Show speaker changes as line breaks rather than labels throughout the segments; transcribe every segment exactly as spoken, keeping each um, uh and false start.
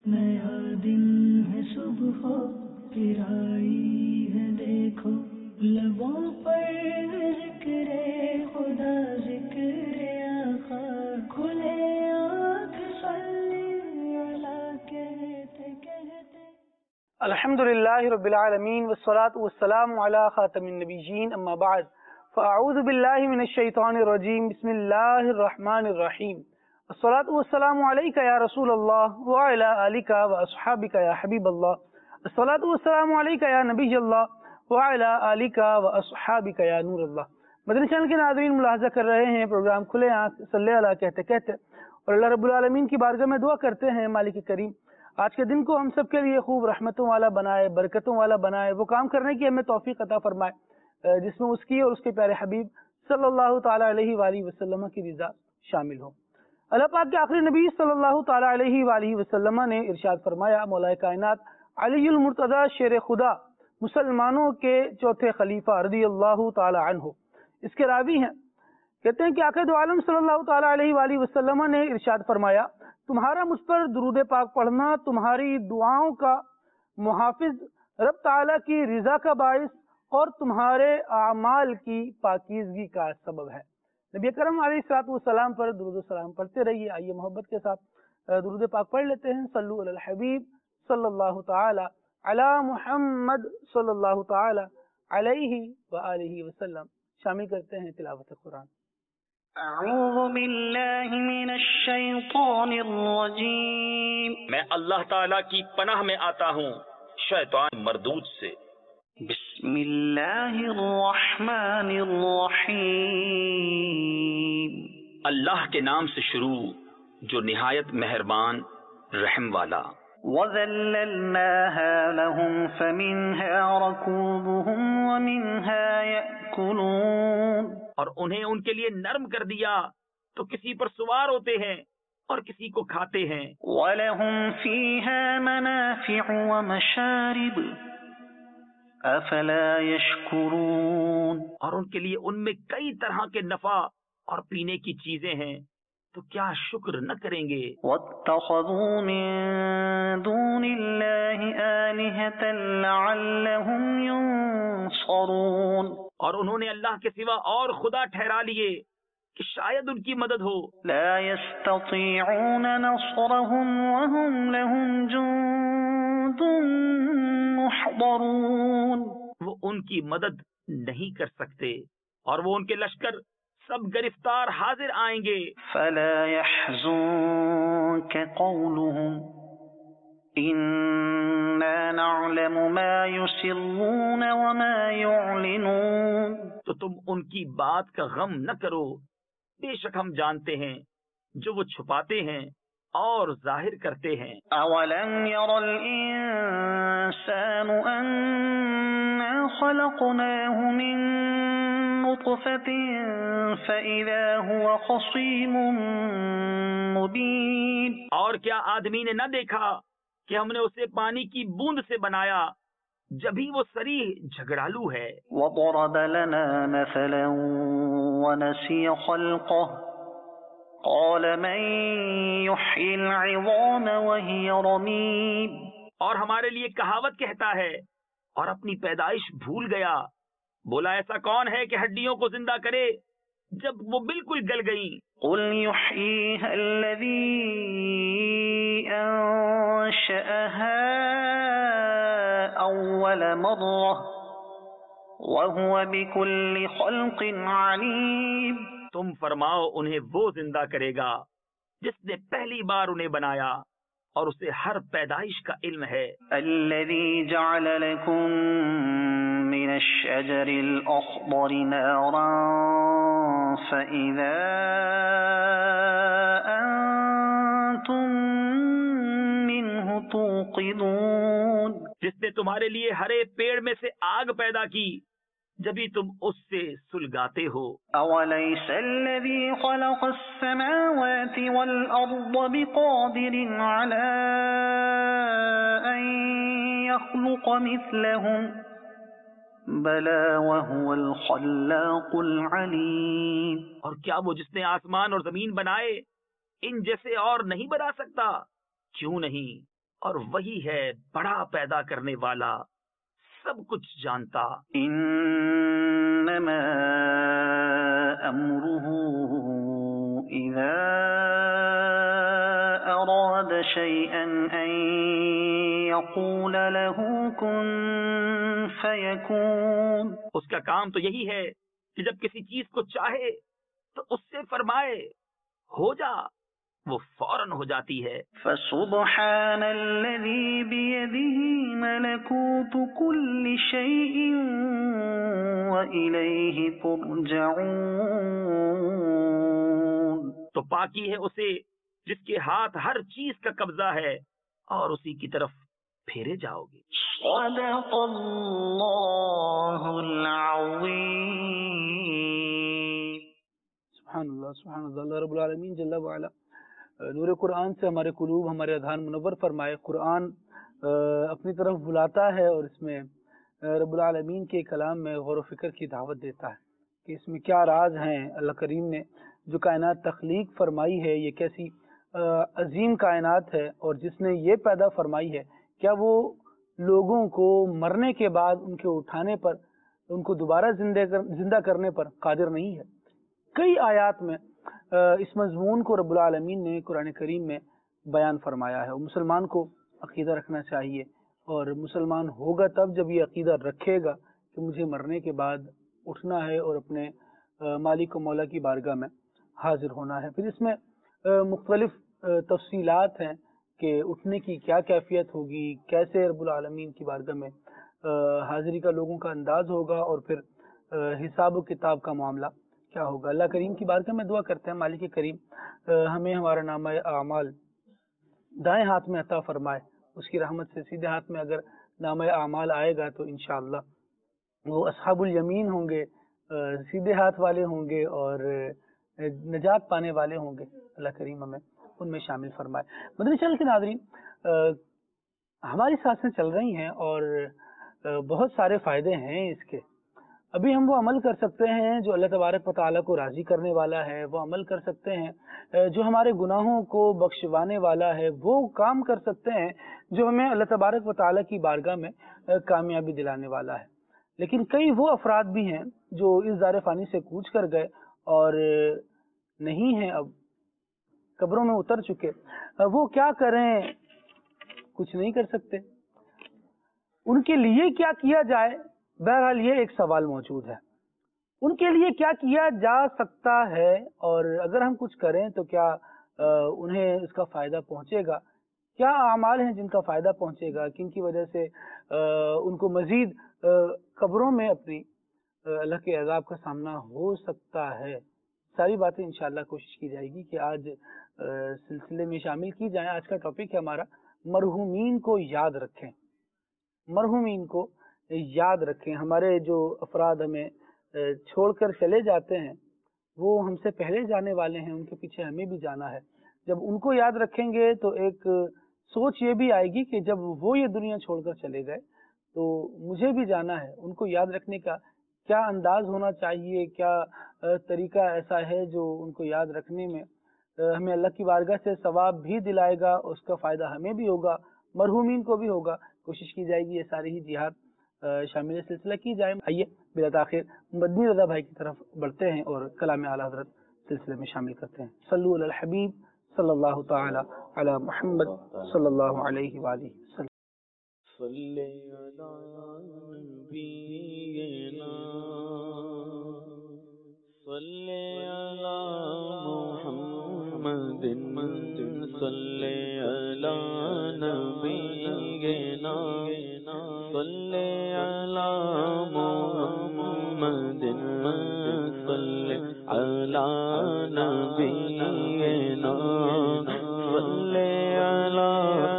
نیا دن ہے صبح پھر آئی ہے دیکھو، لبوں پر ذکر خدا ذکر آقا، کھلے آنکھ صلی اللہ کہتے کہتے۔
الحمد للہ رب العالمین والصلاة والسلام علی خاتم النبیین، اما بعد فاعوذ باللہ من الشیطان الرجیم، بسم اللہ الرحمن الرحیم، الصلاة والسلام علیک یا رسول اللہ وعلی آلک واصحابک یا حبیب اللہ، الصلاة والسلام علیک یا نبی اللہ وعلی آلک واصحابک یا نور اللہ۔ مدنی چینل کے ناظرین ملاحظہ کر رہے ہیں پروگرام کھلے آنکھ صلی اللہ کہتے کہتے، اور اللہ رب العالمین کی بارگاہ میں دعا کرتے ہیں مالک کریم آج کے دن کو ہم سب کے لیے خوب رحمتوں والا بنائے، برکتوں والا بنائے، وہ کام کرنے کی ہمیں توفیق عطا فرمائے جس میں اس کی اور اس کے پیارے حبیب صلی اللہ تعالی علیہ وآلہ وسلم کی رضا شامل ہو۔ اللہ پاک کے آخری نبی صلی اللہ تعالی علیہ وآلہ وسلم نے ارشاد فرمایا، مولا کائنات علی المرتضی شیر خدا مسلمانوں کے چوتھے خلیفہ رضی اللہ تعالی عنہ، اس کے راوی ہیں، کہتے ہیں کہ آخر دو عالم صلی اللہ تعالی علیہ وآلہ وسلم نے ارشاد فرمایا، تمہارا مجھ پر درود پاک پڑھنا تمہاری دعاؤں کا محافظ، رب تعالیٰ کی رضا کا باعث اور تمہارے اعمال کی پاکیزگی کا سبب ہے۔ نبی کرم علیہ الصلوۃ والسلام پر درود و سلام پڑھتے رہیے۔ آئیے محبت کے ساتھ درود پاک پڑھ لیتے ہیں۔ صلو علی الحبیب صلی اللہ تعالی علی محمد صلی اللہ تعالی علیہ وآلہ وسلم۔ شامل کرتے ہیں تلاوت قرآن۔
اعوذ باللہ من الشیطان الرجیم،
میں اللہ تعالیٰ کی پناہ میں آتا ہوں شیطان مردود سے۔
بسم اللہ الرحمن الرحیم،
اللہ کے نام سے شروع جو نہایت مہربان رحم والا۔
وَذَلَّلْنَاهَا لَهُمْ فَمِنْهَا رَكُوبُهُمْ وَمِنْهَا يَأْكُلُونَ،
اور انہیں ان کے لیے نرم کر دیا تو کسی پر سوار ہوتے ہیں اور کسی کو کھاتے ہیں۔
وَلَهُمْ فِيهَا مَنَافِعُ وَمَشَارِبُ أَفَلَا يَشْكُرُونَ،
اور ان کے لیے ان میں کئی طرح کے نفع اور پینے کی چیزیں ہیں تو کیا شکر نہ کریں گے۔
وَاتَّخَذُوا مِن دُونِ اللَّهِ آلِهَةً لَعَلَّهُمْ يُنصَرُونَ،
اور انہوں نے اللہ کے سوا اور خدا ٹھہرا لیے کہ شاید ان کی مدد ہو۔
لا يستطيعون نصرهم وهم لهم جند محضرون،
وہ ان کی مدد نہیں کر سکتے اور وہ ان کے لشکر سب گرفتار حاضر آئیں گے۔
فلا يحزنك قولهم إنا نعلم ما يسرون وما يعلنون،
تو تم ان کی بات کا غم نہ کرو، بے شک ہم جانتے ہیں جو وہ چھپاتے ہیں اور ظاہر کرتے ہیں۔
اولم ير الانسان انا خلقناه من نطفة فاذا هو خصيم مبين،
اور کیا آدمی نے نہ دیکھا کہ ہم نے اسے پانی کی بوند سے بنایا جبھی وہ صریح جھگڑالو ہے۔
وضرب لنا مثلا ونسي خلقه قال من يحيي العظام وهي رميم،
اور ہمارے لیے کہاوت کہتا ہے اور اپنی پیدائش بھول گیا، بولا ایسا کون ہے کہ ہڈیوں کو زندہ کرے جب وہ بالکل گل گئیں۔
قل يحييها الذي انشأها اول مرة وهو بكل خلق عليم،
تم فرماؤ انہیں وہ زندہ کرے گا جس نے پہلی بار انہیں بنایا اور اسے ہر پیدائش کا علم ہے۔
الذي جعل لكم من الشجر الأخضر نارا فإذا أنتم منه توقدون،
جس نے تمہارے لیے ہرے پیڑ میں سے آگ پیدا کی جبھی تم اس سے سلگاتے ہو۔
أوليس الذي خلق السماوات والأرض بقادر على أن يخلق مثلهم بلى وهو الخلاق العليم،
اور کیا وہ جس نے آسمان اور زمین بنائے ان جیسے اور نہیں بنا سکتا؟ کیوں نہیں، اور وہی ہے بڑا پیدا کرنے والا، سب کچھ جانتا۔
انما امره اذا اراد شيئا ان يقول له كن فيكون۔
اس کا کام تو یہی ہے کہ جب کسی چیز کو چاہے تو اس سے فرمائے ہو جا، وہ فوراً ہو جاتی ہے۔
فسبحان الذي بيده ملكوت كل شيء وإليه ترجعون۔
تو پاکی ہے اسے جس کے ہاتھ ہر چیز کا قبضہ ہے اور اسی کی طرف پھیرے جاؤ گے۔
صدق اللہ العظیم۔
سبحان اللہ سبحان اللہ۔ اللہ رب العالمین جل وعلا نور قرآن سے ہمارے قلوب، ہمارے اذہان منور فرمائے۔ قرآن اپنی طرف بلاتا ہے اور اس میں رب العالمین کے کلام میں غور و فکر کی دعوت دیتا ہے کہ اس میں کیا راز ہیں۔ اللہ کریم نے جو کائنات تخلیق فرمائی ہے، یہ کیسی عظیم کائنات ہے، اور جس نے یہ پیدا فرمائی ہے، کیا وہ لوگوں کو مرنے کے بعد ان کے اٹھانے پر، ان کو دوبارہ زندہ کرنے پر قادر نہیں ہے؟ کئی آیات میں اس مضمون کو رب العالمین نے قرآن کریم میں بیان فرمایا ہے۔ اور مسلمان کو عقیدہ رکھنا چاہیے، اور مسلمان ہوگا تب جب یہ عقیدہ رکھے گا کہ مجھے مرنے کے بعد اٹھنا ہے اور اپنے مالک و مولا کی بارگاہ میں حاضر ہونا ہے۔ پھر اس میں مختلف تفصیلات ہیں کہ اٹھنے کی کیا کیفیت ہوگی، کیسے رب العالمین کی بارگاہ میں حاضری کا لوگوں کا انداز ہوگا، اور پھر حساب و کتاب کا معاملہ کیا ہوگا۔ اللہ کریم کی بارگاہ میں دعا کرتے ہیں مالک کریم ہمیں ہمارا نامہ اعمال دائیں ہاتھ میں عطا فرمائے، اس کی رحمت سے سیدھے ہاتھ میں اگر نامہ اعمال آئے گا تو انشاءاللہ وہ اصحاب الیمین ہوں گے، سیدھے ہاتھ والے ہوں گے اور نجات پانے والے ہوں گے۔ اللہ کریم ہمیں ان میں شامل فرمائے۔ مدنی چینل کے ناظرین، ہماری سانسیں چل رہی ہیں اور بہت سارے فائدے ہیں اس کے۔ ابھی ہم وہ عمل کر سکتے ہیں جو اللہ تبارک و تعالیٰ کو راضی کرنے والا ہے، وہ عمل کر سکتے ہیں جو ہمارے گناہوں کو بخشوانے والا ہے، وہ کام کر سکتے ہیں جو ہمیں اللہ تبارک و تعالیٰ کی بارگاہ میں کامیابی دلانے والا ہے۔ لیکن کئی وہ افراد بھی ہیں جو اس دار فانی سے کوچ کر گئے اور نہیں ہیں، اب قبروں میں اتر چکے، وہ کیا کریں؟ کچھ نہیں کر سکتے۔ ان کے لیے کیا کیا جائے؟ بہرحال یہ ایک سوال موجود ہے، ان کے لیے کیا کیا جا سکتا ہے، اور اگر ہم کچھ کریں تو کیا انہیں اس کا فائدہ پہنچے گا؟ کیا اعمال ہیں جن کا فائدہ پہنچے گا، کن کی وجہ سے ان کو مزید قبروں میں اپنی اللہ کے عذاب کا سامنا ہو سکتا ہے؟ ساری باتیں انشاءاللہ کوشش کی جائے گی کہ آج سلسلے میں شامل کی جائیں۔ آج کا ٹاپک ہے ہمارا مرحومین کو یاد رکھیں۔ مرحومین کو یاد رکھیں۔ ہمارے جو افراد ہمیں چھوڑ کر چلے جاتے ہیں وہ ہم سے پہلے جانے والے ہیں، ان کے پیچھے ہمیں بھی جانا ہے۔ جب ان کو یاد رکھیں گے تو ایک سوچ یہ بھی آئے گی کہ جب وہ یہ دنیا چھوڑ کر چلے گئے تو مجھے بھی جانا ہے۔ ان کو یاد رکھنے کا کیا انداز ہونا چاہیے، کیا طریقہ ایسا ہے جو ان کو یاد رکھنے میں ہمیں اللہ کی بارگاہ سے ثواب بھی دلائے گا، اس کا فائدہ ہمیں بھی ہوگا، مرحومین کو بھی ہوگا۔ کوشش کی جائے گی یہ ساری ہی جہاد شامل سلسلہ کی جائے۔ آئیے بلا تاخیر مدنی رضا بھائی کی طرف بڑھتے ہیں اور کلام اعلیٰ حضرت سلسلے میں شامل کرتے ہیں۔ صلو علی الحبیب صلی اللہ تعالی علی محمد صلی اللہ علیہ وآلہ وسلم۔
صلی علی نبینا صلی علی محمد صلی علی نبینا صلی علی محمد صلی علی نبینا صلی علی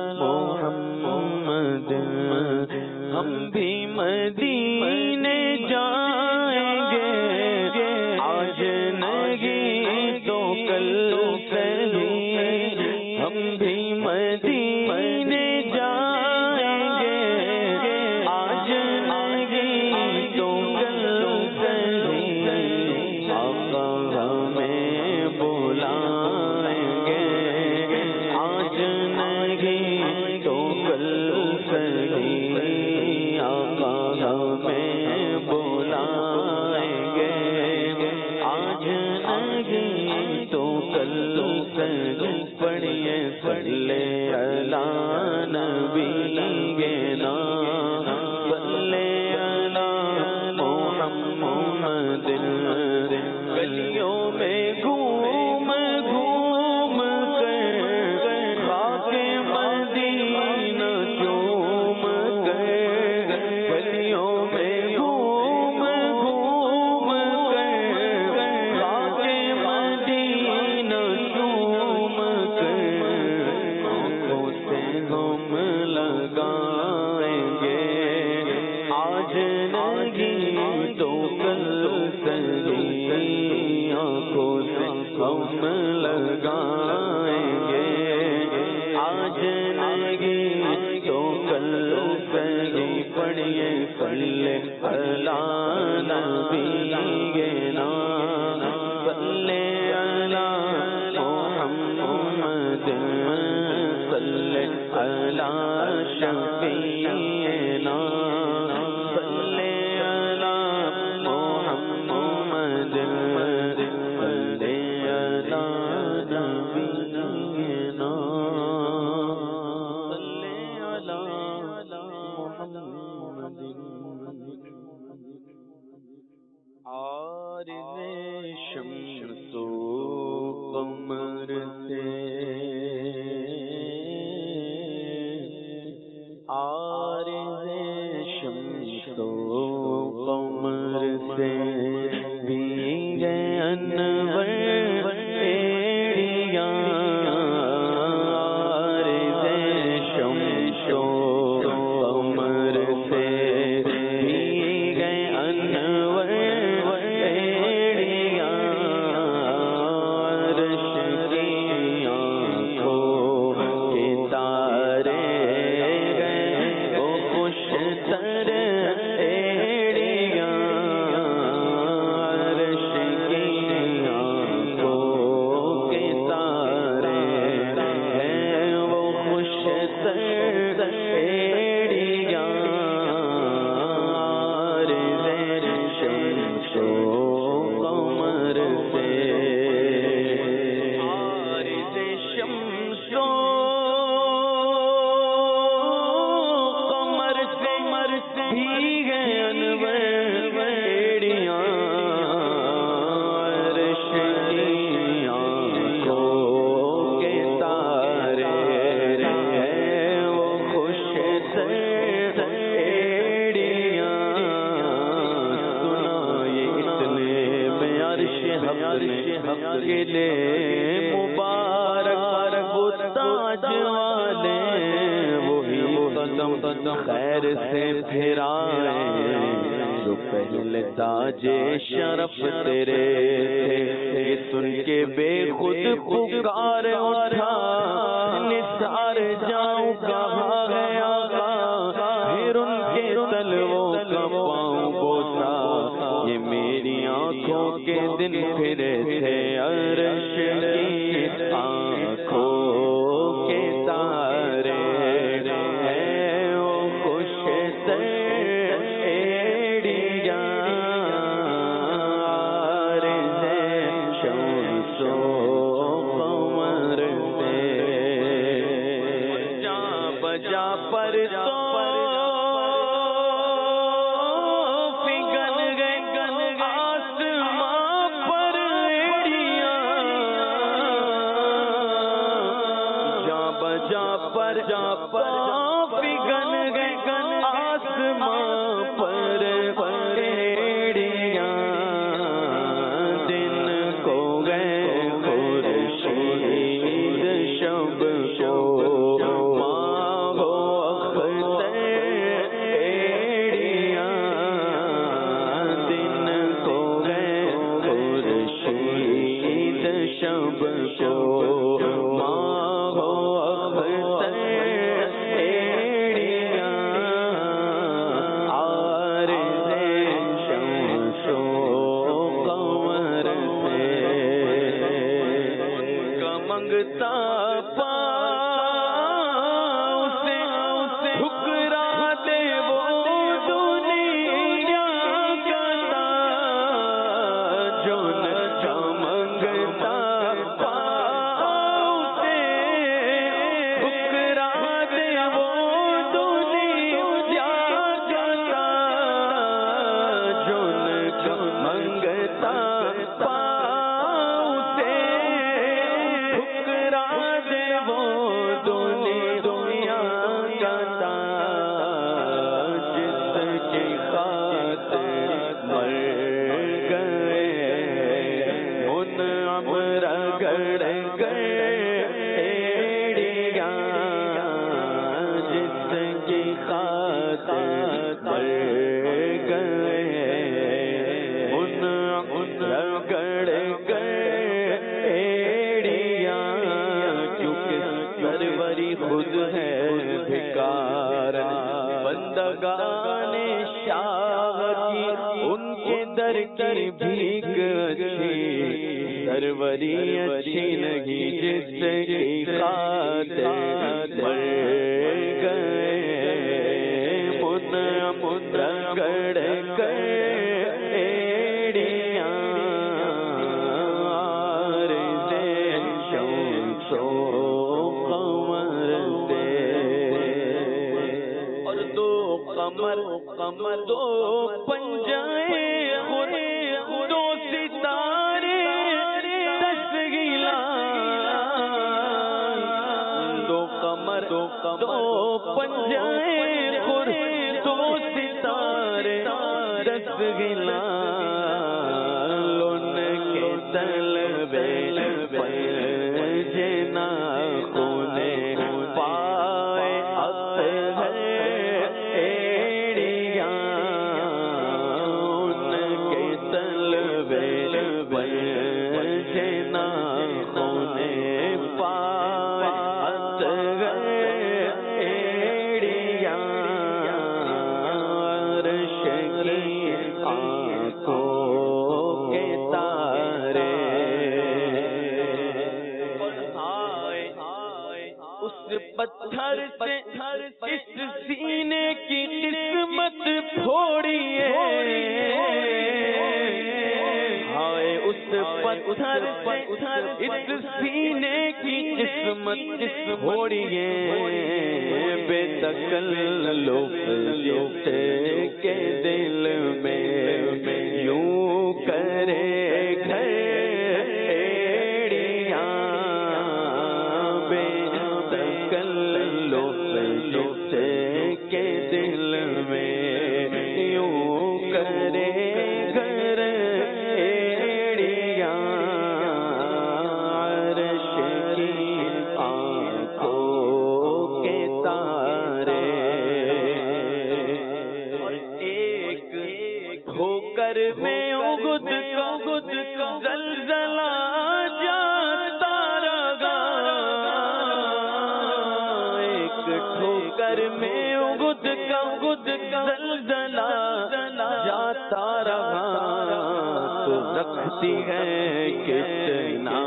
محمد۔ ہم بھی مدینے جائیں گے آج نہیں تو کل صحیح، ہم بھی مدینے جائیں گے آج نہیں تو کل صحیح، آقا ہمیں بلائیں گے آج نہیں تو گلیوں میں گھوم گھوم کر خاک مدینہ چوم کر گلیوں میں گھوم گھوم کر خاک مدینہ چوم کر آنکھوں سے ہم لگائیں گے آج نہیں تو کل سہی آنکھوں سے ہم لگائیں گے آج نہیں تو کل سہی پڑھیے صلی اللہ نبی نا صلی اللہ محمد صلی اللہ شفیعنا صلی اللہ محمد صلی اللہ نبینا صلی اللہ محمد عارض شمس و قمر سے عارض شمس و قمر سے بھیگے انور ایڑیاں عارض شمس و قمر سے بھیگے انور ایڑیاں عرش کی آنکھوں کے تارے مبارک وہ تاج والے وہی قدم خیر سے پھرائے جو پہلے تاج شرف تیرے تھے یہ سن کے بے خود پکار اٹھا نثار جاؤں کہاں گیا پھر ان کے تلووں کا پاؤں بوسا یہ میری آنکھوں کے دن پھرے تھے عرش کی آنکھوں کے تارے ہیں وہ خوش ایڑیاں عارض شمس و قمر سے جا بجا پر تو پر جا پر پگھل گئے آسمان پر ایڑیاں دن کو گئے خورشید شب کو ماہ و اختر ایڑیاں دن کو گئے خورشید شب کو ماہ و اختر ایڑیاں کی خاطر مر گئے ان رگڑ گئے ایڑیاں کیونکہ سروری خود ہے بھکار بندگان شاہ کی ان کے در کی بھیک اچھی سروری اچھی نہیں جس کی خاطر مر گئے من من رگڑ گئے ایڑیاں عارض شمس و قمر دے اور دو قمر قمر دو پنجائے دو ستارے دس گلا دو قمر دو پنجائے خور دو ستارے دس گلا لون کے طلبے پنجنا خونے پائے اطہر ایڑیاں ان کے طلبے پنجنا خونے پائے اطہر ایڑیاں عرش کی آنکھوں کے تارے اس پتھر سے اس سینے کی قسمت پھوڑیے ہائے اس پتھر سے اس سینے کی قسمت پھوڑیے بے تکلف جس کے دل میں یوں کرے گھر ایڑیاں بے تکلف جس کے دل میں یوں کرے گھر ایڑیاں عرش کی آنکھوں کے تارے اور ایک ہو کر میں اگد اگد زلزلہ جاتا رہا ایک ٹھوکر میں اگد کا گد زلزلہ جاتا رہا تو رکھتی ہے کتنا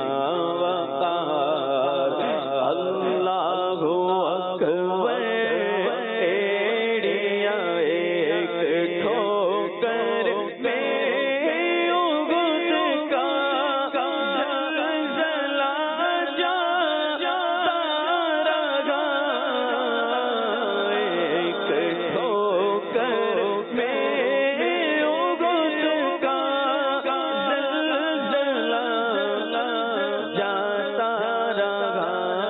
وقار اللہ اکبر ایڑیاں ایک ٹھوکر میں اگد کا زلزلہ جاتا رہا ایک ٹھوکر میں اگد کا زلزلہ جاتا رہا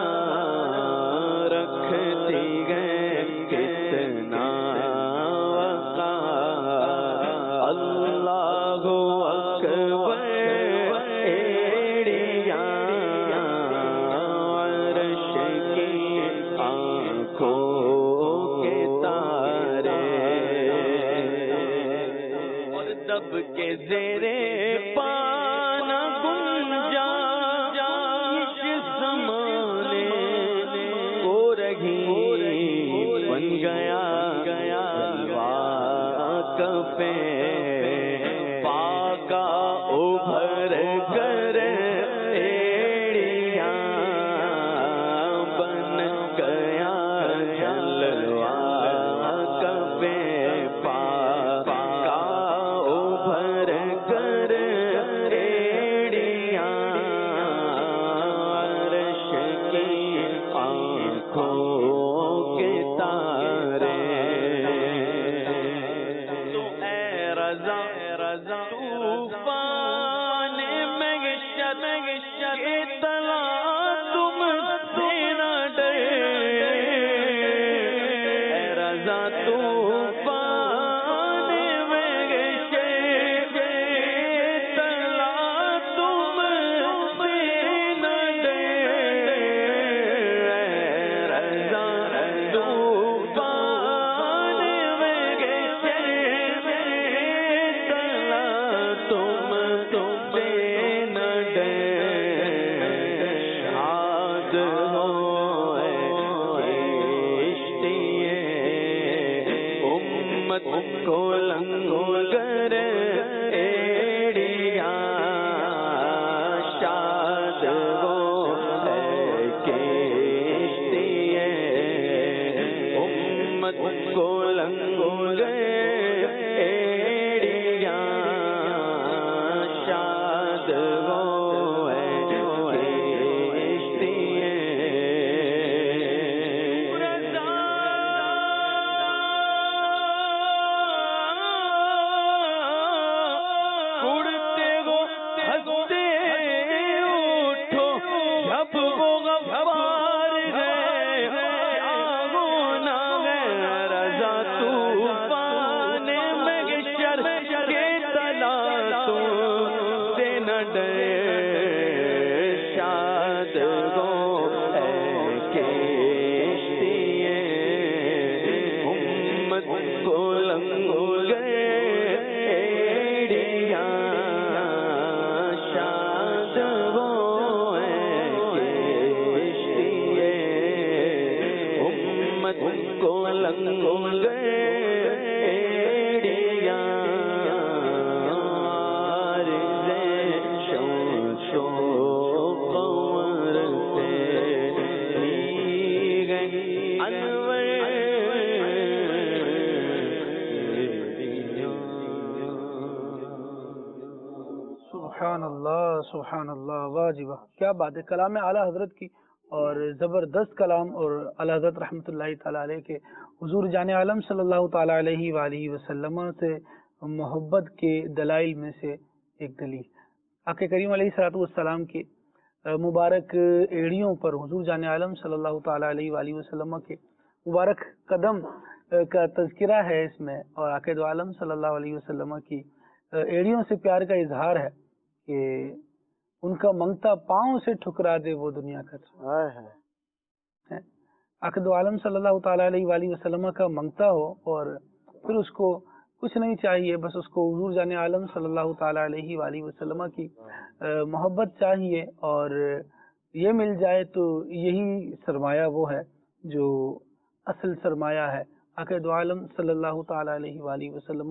رکھتی گئے کتنا وقار اللہ اکبر ایڑیاں عرش کی آنکھوں کے تارے اور دب کے زیرے پانا گنجا اس زمانے کو رہی بن گیا گیا کفے پاکا ابھر کر ایڑیاں بن گیا جلوہ کفے پاکا ابھر کر امت کو لنگر ایڑیاں شاد وہ ہے کشتی امت کو لنگر ایڑیاں شاد وہ ہے کشتی اڑتے ہو ہنستے اٹھو جب وہ غفار ہے آگو نہ ہے رضا طوفان محشر کے تلاتوں سے نہ ڈرے شاد ہو ہے کشتی امت کو لنگر ایڑیاں شاد وہ ہے کشتی امت کو لنگر ایڑیاں عارض شمس و قمر سے لی گئی انور
سبحان اللہ سبحان اللہ، واہ جی واہ، کیا بات ہے، کلام اعلیٰ حضرت کی اور زبردست کلام، اور اعلیٰ حضرت رحمۃ اللہ تعالیٰ علیہ کے حضور جان عالم صلی اللہ تعالیٰ علیہ وآلہ وسلم سے محبت کے دلائل میں سے ایک دلیل آقا کریم علیہ الصلوۃ والسلام کی مبارک ایڑیوں پر حضور جان عالم صلی اللہ تعالیٰ علیہ وآلہ وسلم کے مبارک قدم کا تذکرہ ہے اس میں، اور آقا دو عالم صلی اللہ علیہ وسلم کی ایڑیوں سے پیار کا اظہار ہے کہ ان کا منگتا پاؤں سے ٹھکرا دے وہ دنیا کا آقا دو عالم صلی اللہ تعالیٰ علیہ وآلہ وسلم کا منگتا ہو اور پھر اس کو کچھ نہیں چاہیے، بس اس کو حضور جان عالم صلی اللہ تعالیٰ علیہ وآلہ وسلم کی محبت چاہیے، اور یہ مل جائے تو یہی سرمایہ وہ ہے جو اصل سرمایہ ہے۔ آقا دو عالم صلی اللہ تعالیٰ علیہ وآلہ وسلم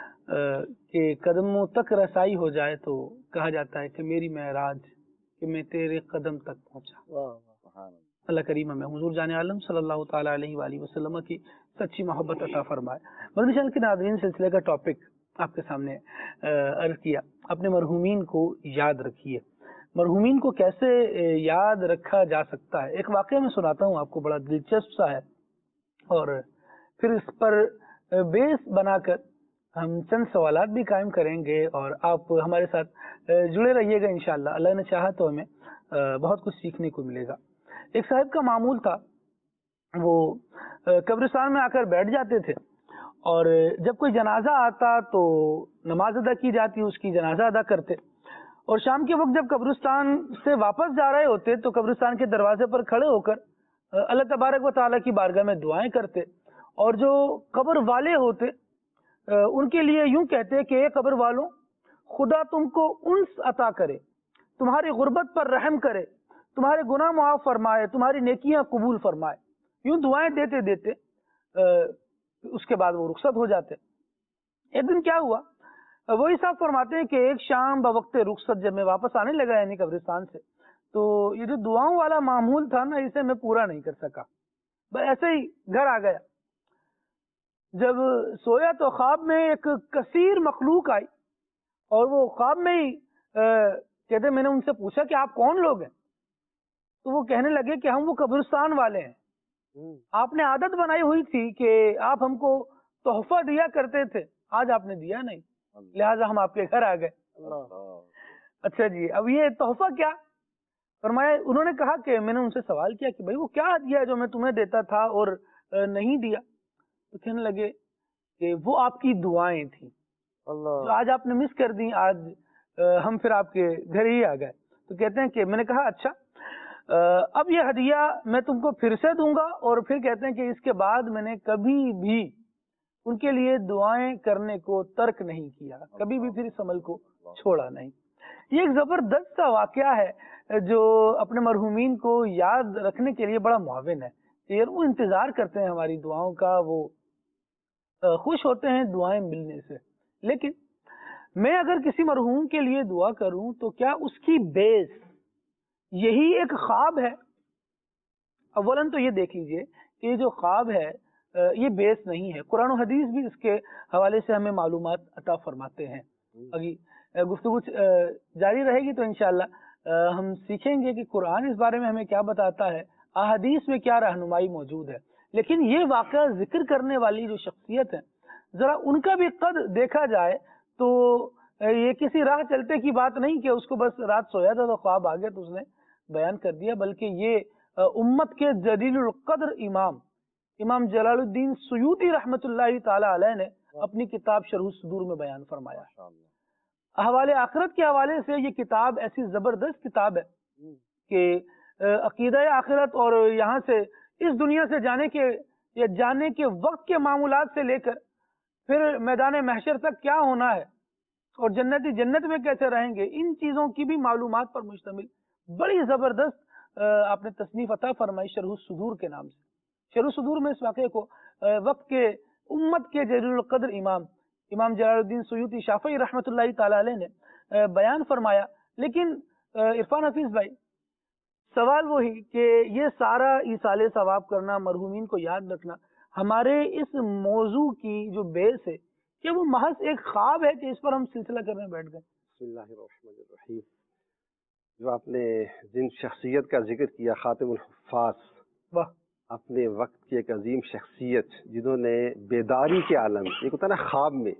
کے قدموں تک رسائی ہو جائے تو کہا جاتا ہے کہ میری معراج کہ میں تیرے قدم تک پہنچا۔ اللہ کریم ہمیں حضور جان عالم صلی اللہ تعالیٰ علیہ وآلہ وسلم کی سچی محبت عطا فرمائے۔ مدنی چینل کے ناظرین، سلسلے کا ٹاپک آپ کے سامنے عرض کیا، اپنے مرحومین کو یاد رکھیے۔ مرحومین کو کیسے یاد رکھا جا سکتا ہے؟ ایک واقعہ میں سناتا ہوں آپ کو، بڑا دلچسپ سا ہے، اور پھر اس پر بیس بنا کر ہم چند سوالات بھی قائم کریں گے، اور آپ ہمارے ساتھ جڑے رہیے گا انشاءاللہ۔ اللہ نے چاہا تو ہمیں بہت کچھ سیکھنے کو ملے گا۔ ایک صاحب کا معمول تھا، وہ قبرستان میں آ کر بیٹھ جاتے تھے، اور جب کوئی جنازہ آتا تو نماز ادا کی جاتی، اس کی جنازہ ادا کرتے، اور شام کے وقت جب قبرستان سے واپس جا رہے ہوتے تو قبرستان کے دروازے پر کھڑے ہو کر اللہ تبارک و تعالیٰ کی بارگاہ میں دعائیں کرتے، اور جو قبر والے ہوتے ان کے لیے یوں کہتے کہ اے قبر والوں، خدا تم کو انس عطا کرے، تمہاری غربت پر رحم کرے، تمہارے گناہ معاف فرمائے، تمہاری نیکیاں قبول فرمائے۔ یوں دعائیں دیتے دیتے اس کے بعد وہ رخصت ہو جاتے۔ ایک دن کیا ہوا، وہی صاحب فرماتے ہیں کہ ایک شام بوقت رخصت جب میں واپس آنے لگا یعنی قبرستان سے، تو یہ جو دعاؤں والا معمول تھا نا، اسے میں پورا نہیں کر سکا، بس ایسے ہی گھر آ گیا۔ جب سویا تو خواب میں ایک کثیر مخلوق آئی، اور وہ خواب میں ہی کہتے میں نے ان سے پوچھا کہ آپ کون لوگ ہیں؟ تو وہ کہنے لگے کہ ہم وہ قبرستان والے ہیں، آپ نے عادت بنائی ہوئی تھی کہ آپ ہم کو تحفہ دیا کرتے تھے، آج آپ نے دیا نہیں، لہٰذا ہم آپ کے گھر آ گئے۔ اچھا جی، اب یہ تحفہ کیا؟ فرمایا، انہوں نے کہا کہ میں نے ان سے سوال کیا کہ بھائی وہ کیا دیا جو میں تمہیں دیتا تھا اور نہیں دیا؟ تو کہنے لگے کہ وہ آپ کی دعائیں تھیں جو آج آپ نے مس کر دی، آج ہم پھر آپ کے گھر ہی آ گئے۔ تو کہتے ہیں کہ میں نے کہا اچھا اب یہ ہدیہ میں تم کو پھر سے دوں گا، اور پھر کہتے ہیں کہ اس کے بعد میں نے کبھی بھی ان کے لیے دعائیں کرنے کو ترک نہیں کیا، کبھی بھی پھر اس عمل کو چھوڑا نہیں۔ یہ ایک زبردست سا واقعہ ہے جو اپنے مرحومین کو یاد رکھنے کے لیے بڑا معاون ہے۔ وہ انتظار کرتے ہیں ہماری دعاؤں کا، وہ خوش ہوتے ہیں دعائیں ملنے سے، لیکن میں اگر کسی مرحوم کے لیے دعا کروں تو کیا اس کی بیس یہی ایک خواب ہے؟ اولاً تو یہ دیکھ لیجئے کہ یہ جو خواب ہے یہ بیس نہیں ہے، قرآن و حدیث بھی اس کے حوالے سے ہمیں معلومات عطا فرماتے ہیں۔ اگر گفتگو جاری رہے گی تو انشاءاللہ ہم سیکھیں گے کہ قرآن اس بارے میں ہمیں کیا بتاتا ہے، احادیث میں کیا رہنمائی موجود ہے۔ لیکن یہ واقعہ ذکر کرنے والی جو شخصیت ہے، ذرا ان کا بھی قد دیکھا جائے تو یہ کسی راہ چلتے کی بات نہیں کہ اس کو بس رات سویا تھا تو خواب آ گیا تو اس نے بیان کر دیا، بلکہ یہ امت کے جلیل القدر امام امام جلال الدین سیوطی رحمت اللہ تعالی علیہ نے اپنی کتاب شرح الصدور میں بیان فرمایا۔ احوال آخرت کے حوالے سے یہ کتاب ایسی زبردست کتاب ہے کہ عقیدہ آخرت اور یہاں سے اس دنیا سے جانے کے یا جانے کے وقت کے معمولات سے لے کر پھر میدان محشر تک کیا ہونا ہے اور جنتی جنت میں کیسے رہیں گے، ان چیزوں کی بھی معلومات پر مشتمل بڑی زبردست آپ نے تصنیف عطا فرمائی شرح الصدور کے نام سے۔ شرح الصدور میں اس واقعے کو وقت کے امت کے جلیل القدر امام امام جلال الدین سیوطی شافعی رحمت اللہ تعالی علیہ نے بیان فرمایا۔ لیکن عرفان حفیظ بھائی، سوال وہی کہ یہ سارا ایصال ثواب کرنا، مرحومین کو یاد رکھنا، ہمارے اس موضوع کی جو بیس ہے کہ وہ محض ایک خواب ہے کہ اس پر ہم سلسلہ کرنے بیٹھ گئے؟
بسم اللہ الرحمن الرحیم۔ جو آپ نے جن شخصیت کا ذکر کیا، خاتم الحفاظ،
واہ،
اپنے وقت کی ایک عظیم شخصیت جنہوں نے بیداری کے عالم، ایک ہوتا ہے نا خواب میں،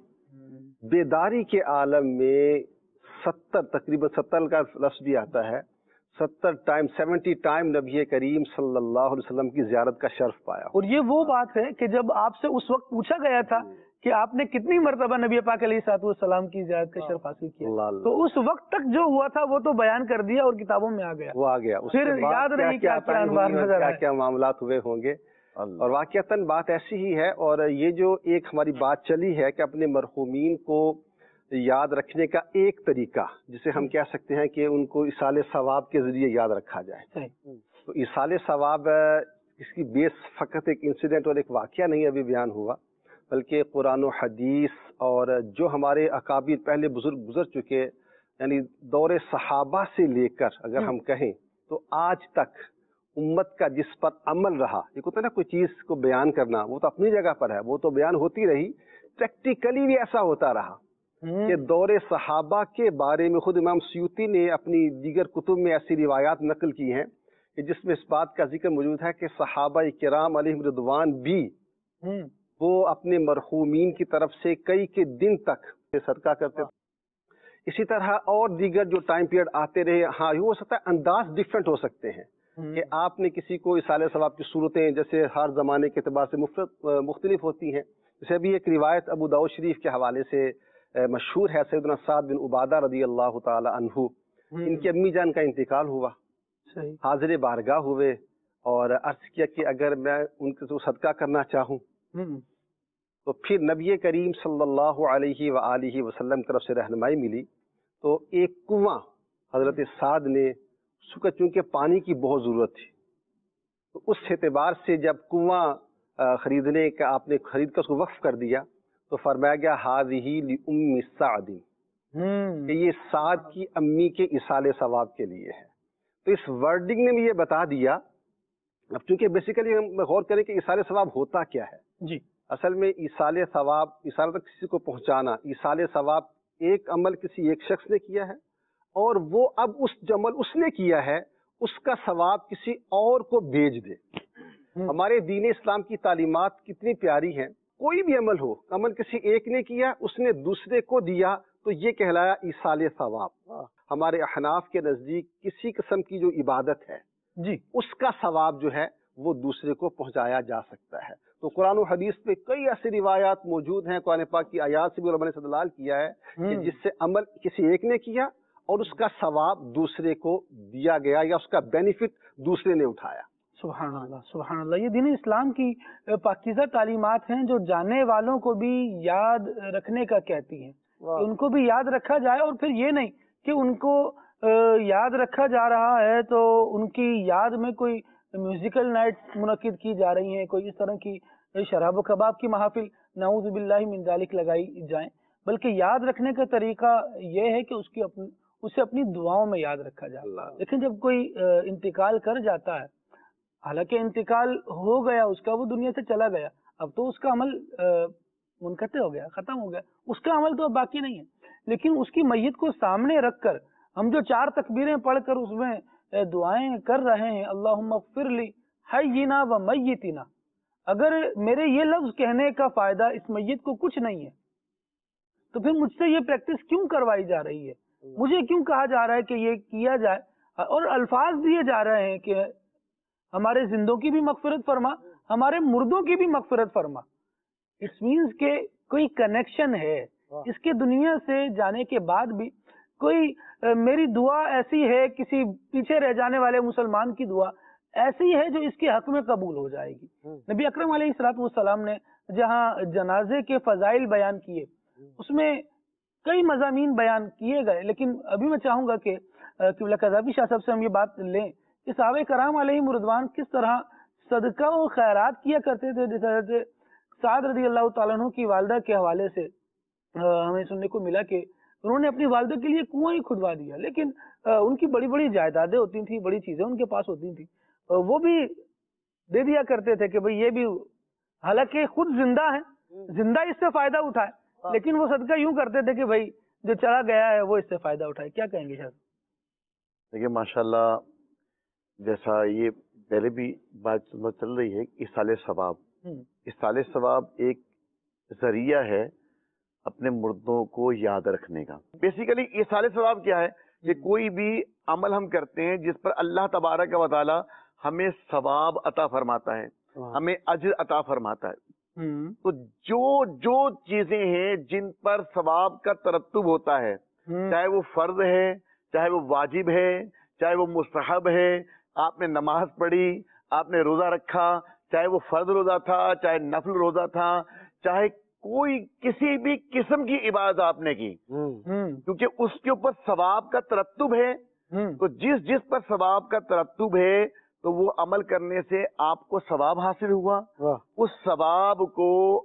بیداری کے عالم میں ستر تقریباً ستر کا لفظ بھی آتا ہے، ستر ٹائم سیونٹی ٹائم نبی کریم صلی اللہ علیہ وسلم کی زیارت کا شرف پایا۔
اور یہ وہ بات ہے کہ جب آپ سے اس وقت پوچھا گیا تھا کہ آپ نے کتنی مرتبہ نبی پاک علیہ الصلوۃ والسلام کی زیارت کا شرف حاصل کیا،
اللہ اللہ،
تو اس وقت تک جو ہوا تھا وہ تو بیان کر دیا اور کتابوں میں آ گیا،
وہ آ گیا، اس
پھر
کے بعد
یاد
کیا
نہیں
کیا
کیا کیا انوار نظر
کیا
آئے۔
کیا معاملات ہوئے ہوں گے، اور واقعتاً بات ایسی ہی ہے۔ اور یہ جو ایک ہماری بات چلی ہے کہ اپنے مرحومین کو یاد رکھنے کا ایک طریقہ جسے ہم کہہ سکتے ہیں کہ ان کو ایصال ثواب کے ذریعے یاد رکھا جائے، تو ایصال ثواب اس کی بیس فقط ایک انسیڈنٹ اور ایک واقعہ نہیں ابھی بیان ہوا، بلکہ قرآن و حدیث اور جو ہمارے اکابر پہلے بزرگ گزر چکے، یعنی دور صحابہ سے لے کر اگر ہم کہیں تو آج تک امت کا جس پر عمل رہا، یہ ہوتا ہے نا کوئی چیز کو بیان کرنا، وہ تو اپنی جگہ پر ہے، وہ تو بیان ہوتی رہی، پریکٹیکلی بھی ایسا ہوتا رہا کہ دور صحابہ کے بارے میں خود امام سیوطی نے اپنی دیگر کتب میں ایسی روایات نقل کی ہیں کہ جس میں اس بات کا ذکر موجود ہے کہ صحابہ کرام علیہم رضوان بھی وہ اپنے مرحومین کی طرف سے کئی کے دن تک صدقہ کرتے تھے۔ اسی طرح اور دیگر جو ٹائم پیریڈ آتے رہے، ہاں یہ ہو سکتا ہے انداز ڈفرینٹ ہو سکتے ہیں کہ آپ نے کسی کو ایصال ثواب کی صورتیں جیسے ہر زمانے کے اعتبار سے مختلف ہوتی ہیں، جیسے ابھی ایک روایت ابو داؤد شریف کے حوالے سے مشہور ہے، سیدنا سعد بن عبادہ رضی اللہ تعالی عنہ، ان کی امی جان کا انتقال ہوا، حاضر بارگاہ ہوئے اور عرض کیا کہ اگر میں ان کے صدقہ کرنا چاہوں تو پھر نبی کریم صلی اللہ علیہ وآلہ وسلم طرف سے رہنمائی ملی، تو ایک کنواں حضرت سعد نے، چونکہ پانی کی بہت ضرورت تھی، تو اس اعتبار سے جب کنواں خریدنے کا آپ نے خرید کر اس کو وقف کر دیا تو فرمایا گیا ہذہ لأم سعد، کہ یہ سعد کی امی کے ایصال ثواب کے لیے ہے۔ تو اس ورڈنگ نے بھی یہ بتا دیا، اب چونکہ بیسیکلی ہم غور کریں کہ ایصال ثواب ہوتا کیا ہے،
جی
اصل میں ایصال ثواب، ایصال تک کسی کو پہنچانا، ایصال ثواب ایک عمل کسی ایک شخص نے کیا ہے اور وہ اب اس جو عمل اس نے کیا ہے اس کا ثواب کسی اور کو بھیج دے۔ ہمارے دین اسلام کی تعلیمات کتنی پیاری ہیں، کوئی بھی عمل ہو، عمل کسی ایک نے کیا، اس نے دوسرے کو دیا، تو یہ کہلایا ایصال ثواب۔ ہمارے احناف کے نزدیک کسی قسم کی جو عبادت ہے
جی
اس کا ثواب جو ہے وہ دوسرے کو پہنچایا جا سکتا ہے۔ تو قرآن و حدیث میں کئی ایسی روایات موجود ہیں، قرآن پاک کی آیات سے بھی علماء نے استدلال کیا ہے کہ جس سے عمل کسی ایک نے کیا اور اس کا ثواب دوسرے کو دیا گیا یا اس کا بینیفٹ دوسرے نے اٹھایا۔
سبحان اللہ، سبحان اللہ، یہ دین اسلام کی پاکیزہ تعلیمات ہیں جو جاننے والوں کو بھی یاد رکھنے کا کہتی ہیں، ان کو بھی یاد رکھا جائے، اور پھر یہ نہیں کہ ان کو یاد رکھا جا رہا ہے تو ان کی یاد میں کوئی میوزیکل نائٹ منعقد کی جا رہی ہیں، کوئی اس طرح کی शराब व कबाब की महफिल नाऊज़ु बिल्लाहि मिन ज़ालिक लगाई जाए, बल्कि याद रखने का तरीका यह है कि उसकी अपनी उसे अपनी दुआओं में याद रखा जाए। लेकिन जब कोई इंतकाल कर जाता है, हालांकि इंतकाल हो गया उसका, वो दुनिया से चला गया, अब तो उसका अमल मुनक़ते हो गया, खत्म हो गया, उसका अमल तो अब बाकी नहीं है। लेकिन उसकी मैयत को सामने रखकर हम जो चार तकबीरें पढ़कर उसमें दुआएं कर रहे हैं, अल्लाहुम्मा ग़फ़िरली हय्यिना व मय्यितिना, अगर मेरे ये लफ्ज कहने का फायदा इस मैयत को कुछ नहीं है, तो फिर मुझसे ये प्रैक्टिस क्यों करवाई जा रही है? मुझे क्यों कहा जा रहा है कि ये किया जाए? और अल्फाज दिए जा रहे हैं कि हमारे जिंदों की भी मगफिरत फरमा, हमारे मुर्दों की भी मगफिरत फरमा। इट्स मीन्स के कोई कनेक्शन है। इसके दुनिया से जाने के बाद भी कोई आ, मेरी दुआ ऐसी है, किसी पीछे रह जाने वाले मुसलमान की दुआ ऐसी है जो इसके हक में कबूल हो जाएगी। नबी अकरम अलैहिस्सलातु वस्सलाम ने जहाँ जनाजे के फजाइल बयान किए, उसमें कई मज़ामीन बयान किए गए, लेकिन अभी मैं चाहूंगा कि क़िबला क़ज़ाफ़ी शाह साहब से हम ये बात लें कि सहाबा कराम अलैहिम रिज़वान किस तरह सदका व खैरात किया करते थे। जैसे साद रज़ी अल्लाह तआला अन्हु की वालिदा के हवाले से हमें सुनने को मिला कि उन्होंने अपनी वालिदा के लिए कुआं ही खुदवा दिया, लेकिन उनकी बड़ी बड़ी जायदादें होती थी, बड़ी चीजें उनके पास होती थी, वो भी दे दिया करते थे कि भाई ये भी, हालांकि खुद जिंदा है, जिंदा इससे फायदा उठाए, लेकिन वो सदका यूं करते थे कि भाई जो चला गया है वो इससे फायदा उठाए। क्या कहेंगे शायद?
देखिए माशाल्लाह, जैसा ये पहले भी बात चल रही है, इसाले सवाब, इसाले सवाब एक जरिया है अपने मुर्दों को याद रखने का। बेसिकली इसाले सवाब क्या है कि कोई भी अमल हम करते हैं जिस पर अल्लाह तबारक व तआला हमें सवाब अता फरमाता है, हमें अज्र अता फरमाता है। तो जो जो चीजें हैं जिन पर सवाब का तरत्तुब होता है, चाहे वो फर्ज है, चाहे वो वाजिब है, चाहे वो मुस्तहब है, आपने नमाज पढ़ी, आपने रोजा रखा, चाहे वो फर्ज रोजा था, चाहे नफल रोजा था, चाहे कोई किसी भी किस्म की इबादत आपने की, क्योंकि उसके ऊपर सवाब का तरत्तुब है। तो जिस जिस पर सवाब का तरत्तुब है, तो वो अमल करने से आपको सवाब हासिल हुआ। उस सवाब को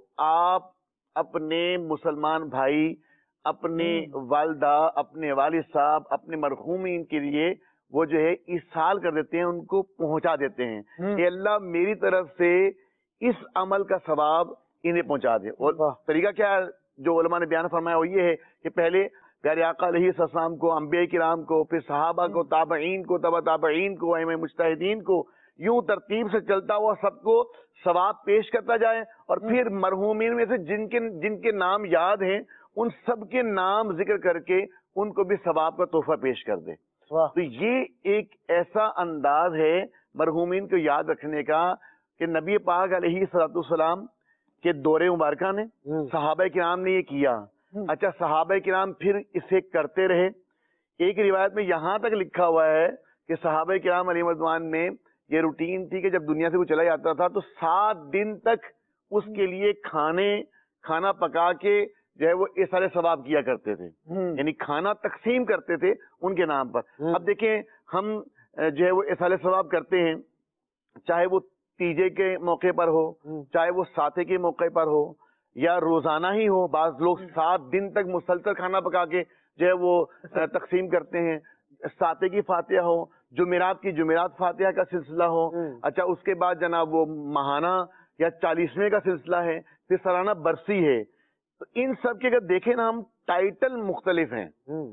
आप अपने मुसलमान भाई, अपने वालिदा, अपने वालिद साहब, अपने मरहूमीन के लिए वो जो है इसाल कर देते हैं, उनको पहुंचा देते हैं कि अल्लाह मेरी तरफ से इस अमल का सवाब इन्हें पहुंचा दे। और तरीका क्या है जो उलमा ने बयान फरमाया, वो ये है कि पहले प्यारे आका अलैहिस्सलाम को, अंबिया किराम को, फिर सहाबा को, ताबईन को, तबा ताबईन को, अइम्मा मुज्तहिदीन को, यूं तरतीब से चलता हुआ सबको सवाब पेश करता जाए, और फिर मरहूमीन में से जिनके जिनके नाम याद हैं उन सबके नाम जिक्र करके उनको भी सवाब का तोहफा पेश कर दे। तो ये एक ऐसा अंदाज है मरहूमीन को याद रखने का कि नबी पाक अलैहिस्सलातु वस्सलाम के दौरे मुबारका ने, सहाबा किराम ने ये किया। अच्छा, सहाबा किराम फिर इसे करते रहे। एक रिवायत में यहाँ तक लिखा हुआ है कि सहाबा किराम अलैहिम रिज़वान में ये रूटीन थी कि जब दुनिया से वो चला जाता था तो सात दिन तक उसके लिए खाने खाना पका के जो है वो इस सारे सवाब किया करते थे, यानी खाना तकसीम करते थे उनके नाम पर। अब देखें, हम जो है वो इस सारे सवाब करते हैं, चाहे वो तीजे के मौके पर हो, चाहे वो साथे के मौके पर हो, या रोजाना ही हो। बाज लोग सात दिन तक मुसलसल खाना पका के जो है वो तकसीम करते हैं। साथे की फातिहा हो, जुमेरात की जुमेरात फातिहा का सिलसिला हो, अच्छा उसके बाद जनाब वो महाना या चालीसवें का सिलसिला है, फिर सालाना बरसी है। तो इन सब के अगर देखें ना हम, टाइटल मुख्तलिफ हैं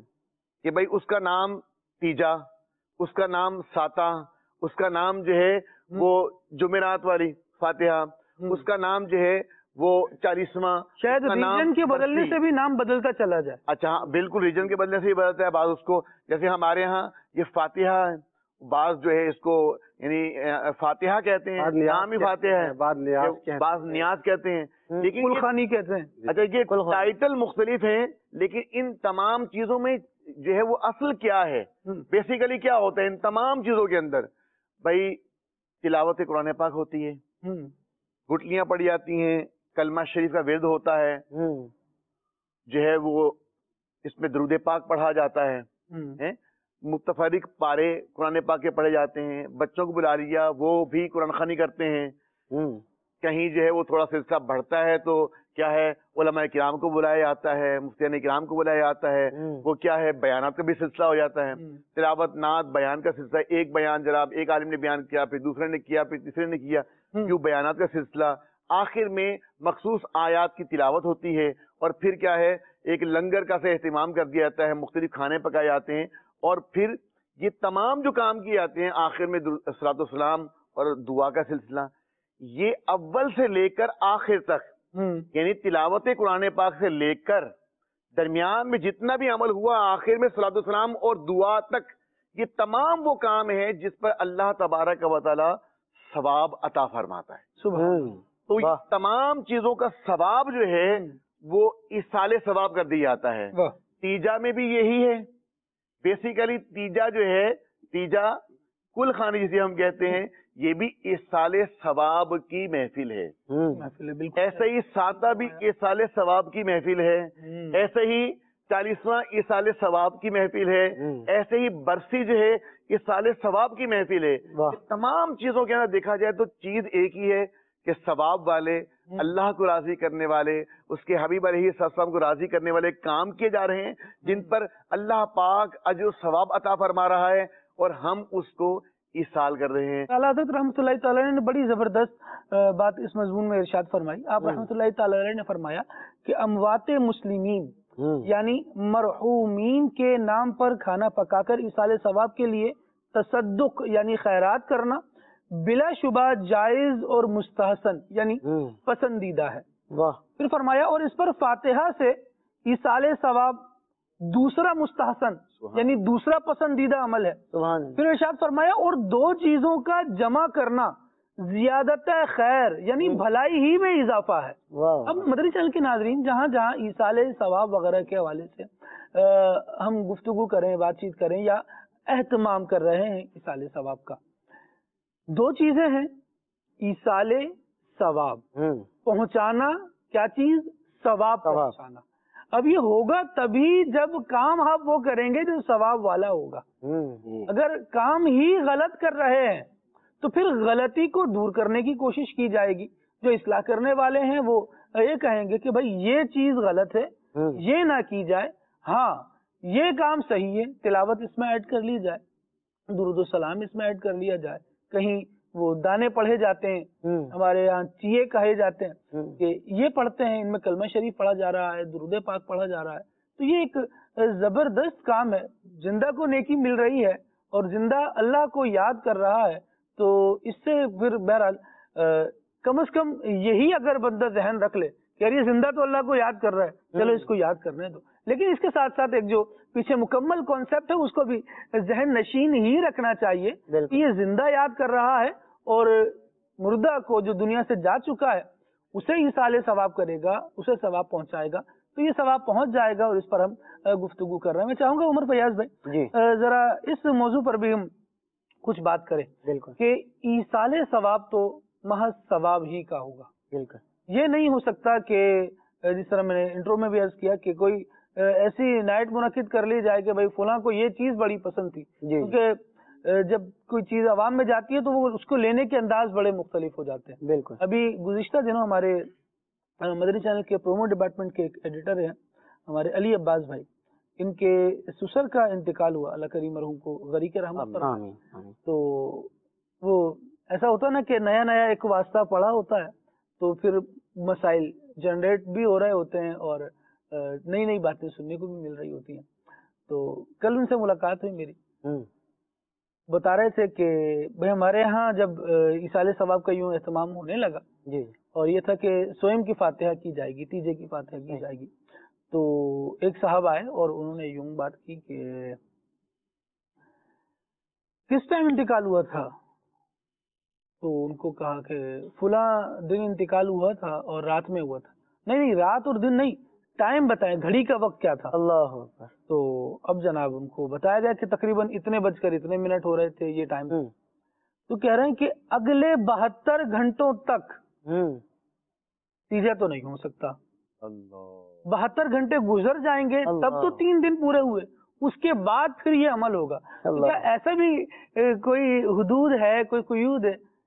कि भाई उसका नाम तीजा, उसका नाम साता, उसका नाम जो है वो जुमेरात वाली फातिहा, उसका नाम जो है वो चालीसवां।
शायद रीजन के बदलने से भी नाम बदलता चला जाए।
अच्छा हाँ, बिल्कुल रीजन के बदलने से ही बदलता है। बाज उसको, जैसे हमारे यहाँ ये फातिहा है, बाज जो है इसको यानी फातिहा कहते हैं, नाम ही फातिहा है, बाज नियाज कहते हैं, लेकिन
कुलखानी कहते हैं।
अच्छा, ये टाइटल मुख्तलिफ हैं, लेकिन इन तमाम चीजों में जो है वो असल क्या है, बेसिकली क्या होता है इन तमाम चीजों के अंदर? भाई तिलावत कुरान पाक होती है, गुटलियां पड़ी जाती हैं, कलमा शरीफ का विर्द होता है, जो है वो इसमें दुरूद पाक पढ़ा जाता है, है? मुख्तफरिक पारे कुरान पाक के पढ़े जाते हैं, बच्चों को बुला लिया वो भी कुरान खानी करते हैं। کہیں جو ہے وہ تھوڑا سلسلہ بڑھتا ہے تو کیا ہے علماء کرام کو بلایا جاتا ہے, مفتیان کرام کو بلایا جاتا ہے, وہ کیا ہے بیانات کا بھی سلسلہ ہو جاتا ہے, تلاوت نعت بیان کا سلسلہ, ایک بیان جناب ایک عالم نے بیان کیا, پھر دوسرے نے کیا, پھر تیسرے نے کیا, کیوں بیانات کا سلسلہ, آخر میں مخصوص آیات کی تلاوت ہوتی ہے, اور پھر کیا ہے ایک لنگر کا سے اہتمام کر دیا جاتا ہے, مختلف کھانے پکائے جاتے ہیں, اور پھر یہ تمام جو کام کیے جاتے ہیں آخر میں صلاۃ والسلام اور دعا کا سلسلہ, یہ اول سے لے کر آخر تک, یعنی تلاوت قرآن پاک سے لے کر درمیان میں جتنا بھی عمل ہوا آخر میں صلاۃ والسلام اور دعا تک, یہ تمام وہ کام ہے جس پر اللہ تبارک و تعالی ثواب عطا فرماتا ہے.
سبحان.
تو یہ تمام چیزوں کا ثواب جو ہے وہ ایصال ثواب کر دیا جاتا ہے. تیجا میں بھی یہی ہے, بیسیکلی تیجا جو ہے, تیجا کل خانی جسے ہم کہتے ہیں, یہ بھی ایصال ثواب کی محفل ہے. ایسے ہی ساتہ بھی ایصال ثواب کی محفل ہے, ایسے ہی چالیسواں ایصال ثواب کی محفل ہے, ایسے ہی برسی جو ہے ایصال ثواب کی محفل ہے. تمام چیزوں کے اندر دیکھا جائے تو چیز ایک ہی ہے کہ ثواب والے, اللہ کو راضی کرنے والے, اس کے حبیب علیہ السلام کو راضی کرنے والے کام کیے جا رہے ہیں جن پر اللہ پاک اجر و ثواب عطا فرما رہا ہے, اور ہم اس کو ایصال کر رہے ہیں.
اعلیٰ حضرت رحمۃ اللہ تعالی نے بڑی زبردست بات اس مضمون میں ارشاد فرمائی. آپ رحمۃ اللہ تعالی نے فرمایا کہ اموات مسلمین یعنی مرحومین کے نام پر کھانا پکا کر ایصال ثواب کے لیے تصدق یعنی خیرات کرنا بلا شبہ جائز اور مستحسن یعنی پسندیدہ ہے. پھر فرمایا اور اس پر فاتحہ سے ایصال ثواب دوسرا مستحسن یعنی دوسرا پسندیدہ عمل ہے. پھر ارشاد فرمایا اور دو چیزوں کا جمع کرنا زیادت خیر یعنی بھلائی ہی میں اضافہ ہے. اب مدنی چینل کے ناظرین جہاں جہاں ایصال ثواب وغیرہ کے حوالے سے ہم گفتگو کریں, بات چیت کریں یا اہتمام کر رہے ہیں ایصال ثواب کا, دو چیزیں ہیں. ایصال ثواب پہنچانا, کیا چیز؟ ثواب پہنچانا. اب یہ ہوگا تبھی جب کام آپ وہ کریں گے جو ثواب والا ہوگا. اگر کام ہی غلط کر رہے ہیں تو پھر غلطی کو دور کرنے کی کوشش کی جائے گی. جو اصلاح کرنے والے ہیں وہ یہ کہیں گے کہ بھائی یہ چیز غلط ہے, یہ نہ کی جائے, ہاں یہ کام صحیح ہے, تلاوت اس میں ایڈ کر لی جائے, درود و سلام اس میں ایڈ کر لیا جائے, کہیں وہ دانے پڑھے جاتے ہیں, ہمارے یہاں چیے کہے جاتے ہیں کہ یہ پڑھتے ہیں, ان میں کلمہ شریف پڑھا جا رہا ہے, درود پاک پڑھا جا رہا ہے. تو یہ ایک زبردست کام ہے, زندہ کو نیکی مل رہی ہے اور زندہ اللہ کو یاد کر رہا ہے. تو اس سے پھر بہرحال کم از کم یہی اگر بندہ ذہن رکھ لے کہ یار یہ زندہ تو اللہ کو یاد کر رہا ہے, چلو اس کو یاد کرنے دو, لیکن اس کے ساتھ ساتھ ایک جو پیچھے مکمل کانسیپٹ ہے اس کو بھی ذہن نشین ہی رکھنا چاہیے کہ یہ زندہ یاد کر رہا ہے اور مردہ کو جو دنیا سے جا چکا ہے اسے ایصال ثواب کرے گا, اسے ثواب پہنچائے گا, تو یہ ثواب پہنچ جائے گا. اور اس پر ہم گفتگو کر رہے ہیں. میں چاہوں گا عمر فیاض بھائی ذرا اس موضوع پر بھی ہم کچھ بات کریں کہ ایصال ثواب تو محض ثواب ہی کا ہوگا. بالکل یہ نہیں ہو سکتا کہ جس طرح میں نے انٹرو میں بھی عرض کیا کہ کوئی ایسی نائٹ منعقد کر لی جائے کہ بھائی فلاں کو یہ چیز بڑی پسند تھی, کیونکہ جب کوئی چیز عوام میں جاتی ہے تو وہ اس کو لینے کے انداز بڑے مختلف ہو جاتے ہیں. بالکل ابھی گزشتہ دنوں ہمارے مدنی چینل کے پرومو ڈپارٹمنٹ کے ایک ایڈیٹر ہیں ہمارے علی عباس بھائی, ان کے سسر کا انتقال ہوا, اللہ کریم مرحوم کو غریق رحمت پر. تو وہ ایسا ہوتا ہے نا کہ نیا نیا ایک واسطہ پڑا ہوتا ہے تو پھر مسائل جنریٹ بھی ہو رہے ہوتے ہیں اور نئی نئی باتیں سننے کو بھی مل رہی ہوتی ہیں. تو کل ان سے ملاقات ہوئی میری, بتا رہے تھے کہ بھائی ہمارے یہاں جب ایصال ثواب کا یوں اہتمام ہونے لگا جی, اور یہ تھا کہ سوئم کی فاتحہ کی جائے گی, تیجے کی فاتحہ کی جائے گی, تو ایک صاحب آئے اور انہوں نے یوں بات کی کہ کس ٹائم انتقال ہوا تھا؟ تو ان کو کہا کہ فلاں دن انتقال ہوا تھا اور رات میں ہوا تھا. نہیں نہیں رات اور دن نہیں, ٹائم بتائیں, گھڑی کا وقت کیا تھا. اللہ. تو اب جناب ان کو بتایا گیا کہ تقریباً اتنے بج کر اتنے منٹ ہو رہے تھے, یہ ٹائم. تو کہہ رہے ہیں کہ اگلے بہتر گھنٹوں تک تیجا تو نہیں ہو سکتا. بہتر گھنٹے گزر جائیں گے تب تو تین دن پورے ہوئے, اس کے بعد پھر یہ عمل ہوگا. کیا ایسا بھی کوئی حدود ہے, کوئی قیود ہے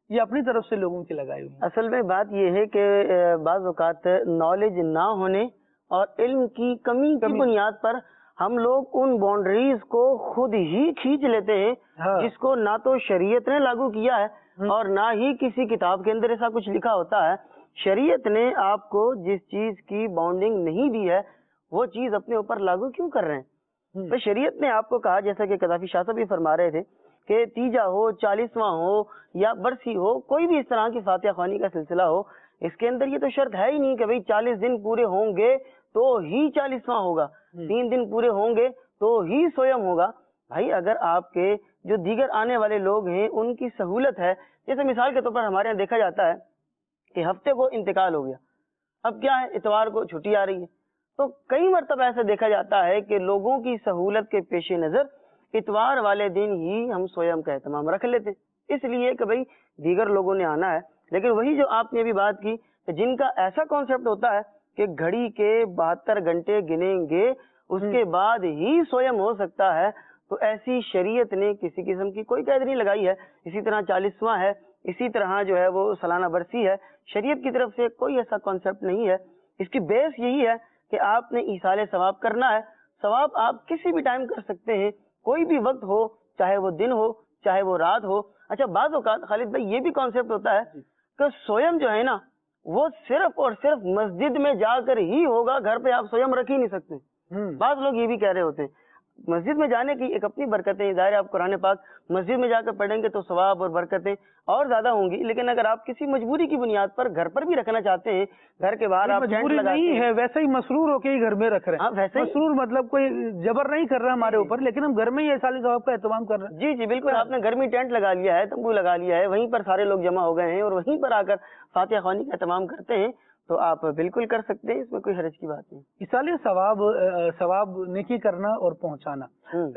یہ اپنی طرف سے لوگوں کی لگائی ہوئی ہیں؟
اصل میں بات یہ ہے کہ بعض اوقات نالج نہ ہونے اور علم کی کمی کی بنیاد پر ہم لوگ ان باؤنڈریز کو خود ہی کھینچ لیتے ہیں جس کو نہ تو شریعت نے لاگو کیا ہے اور نہ ہی کسی کتاب کے اندر ایسا کچھ لکھا ہوتا ہے. شریعت نے آپ کو جس چیز کی باؤنڈنگ نہیں دی ہے وہ چیز اپنے اوپر لاگو کیوں کر رہے ہیں؟ تو شریعت نے آپ کو کہا، جیسا کہ قذافی شاہ صاحب بھی فرما رہے تھے، کہ تیجا ہو، چالیسواں ہو یا برسی ہو، کوئی بھی اس طرح کی فاتحہ خوانی کا سلسلہ ہو، اس کے اندر یہ تو شرط ہے ہی نہیں کہ بھئی چالیس دن پورے ہوں گے تو ہی چالیسواں ہوگا، تین دن پورے ہوں گے تو ہی سویم ہوگا. بھائی اگر آپ کے جو دیگر آنے والے لوگ ہیں ان کی سہولت ہے، جیسے مثال کے طور پر ہمارے یہاں دیکھا جاتا ہے کہ ہفتے کو انتقال ہو گیا، اب کیا ہے اتوار کو چھٹی آ رہی ہے، تو کئی مرتبہ ایسا دیکھا جاتا ہے کہ لوگوں کی سہولت کے پیش نظر اتوار والے دن ہی ہم سویم کا اہتمام رکھ لیتے، اس لیے کہ بھئی دیگر لوگوں نے آنا ہے. لیکن وہی جو آپ نے ابھی بات کی کہ جن کا ایسا کانسیپٹ ہوتا ہے کہ گھڑی کے بہتر گھنٹے گنیں گے اس کے بعد ہی سویم ہو سکتا ہے، تو ایسی شریعت نے کسی قسم کی کوئی قید نہیں لگائی ہے. اسی طرح چالیسواں ہے، اسی طرح جو ہے وہ سالانہ برسی ہے، شریعت کی طرف سے کوئی ایسا کانسیپٹ نہیں ہے. اس کی بیس یہی ہے کہ آپ نے ایصال ثواب کرنا ہے. ثواب آپ کسی بھی ٹائم کر سکتے ہیں، کوئی بھی وقت ہو، چاہے وہ دن ہو چاہے وہ رات ہو. اچھا بعض اوقات خالد بھائی یہ بھی کانسیپٹ ہوتا ہے کہ سویم جو ہے نا وہ صرف اور صرف مسجد میں جا کر ہی ہوگا، گھر پہ آپ سویم رکھ ہی نہیں سکتے. بعض لوگ یہ بھی کہہ رہے ہوتے ہیں مسجد میں جانے کی ایک اپنی برکتیں، ظاہر آپ قرآن پاک مسجد میں جا کر پڑھیں گے تو ثواب اور برکتیں اور زیادہ ہوں گی، لیکن اگر آپ کسی مجبوری کی بنیاد پر گھر پر بھی رکھنا چاہتے ہیں، گھر کے باہر آپ
مجبوری نہیں ہے، ویسے ہی مسرور ہو کے ہی گھر میں رکھ رہے ہیں. مسرور مطلب کوئی جبر نہیں کر رہا ہمارے اوپر، لیکن ہم گھر میں ہی ایصال ثواب کا اہتمام کر رہے ہیں.
جی جی بالکل، آپ نے گھر میں ٹینٹ لگا لیا ہے، تمبو لگا لیا ہے، وہیں پر سارے لوگ جمع ہو گئے ہیں اور وہیں پر آ کر فاتحہ خوانی کا اہتمام کرتے ہیں، تو آپ بالکل کر سکتے ہیں، اس میں کوئی حرج کی بات نہیں.
ایصال ثواب ثواب نیکی کرنا اور پہنچانا،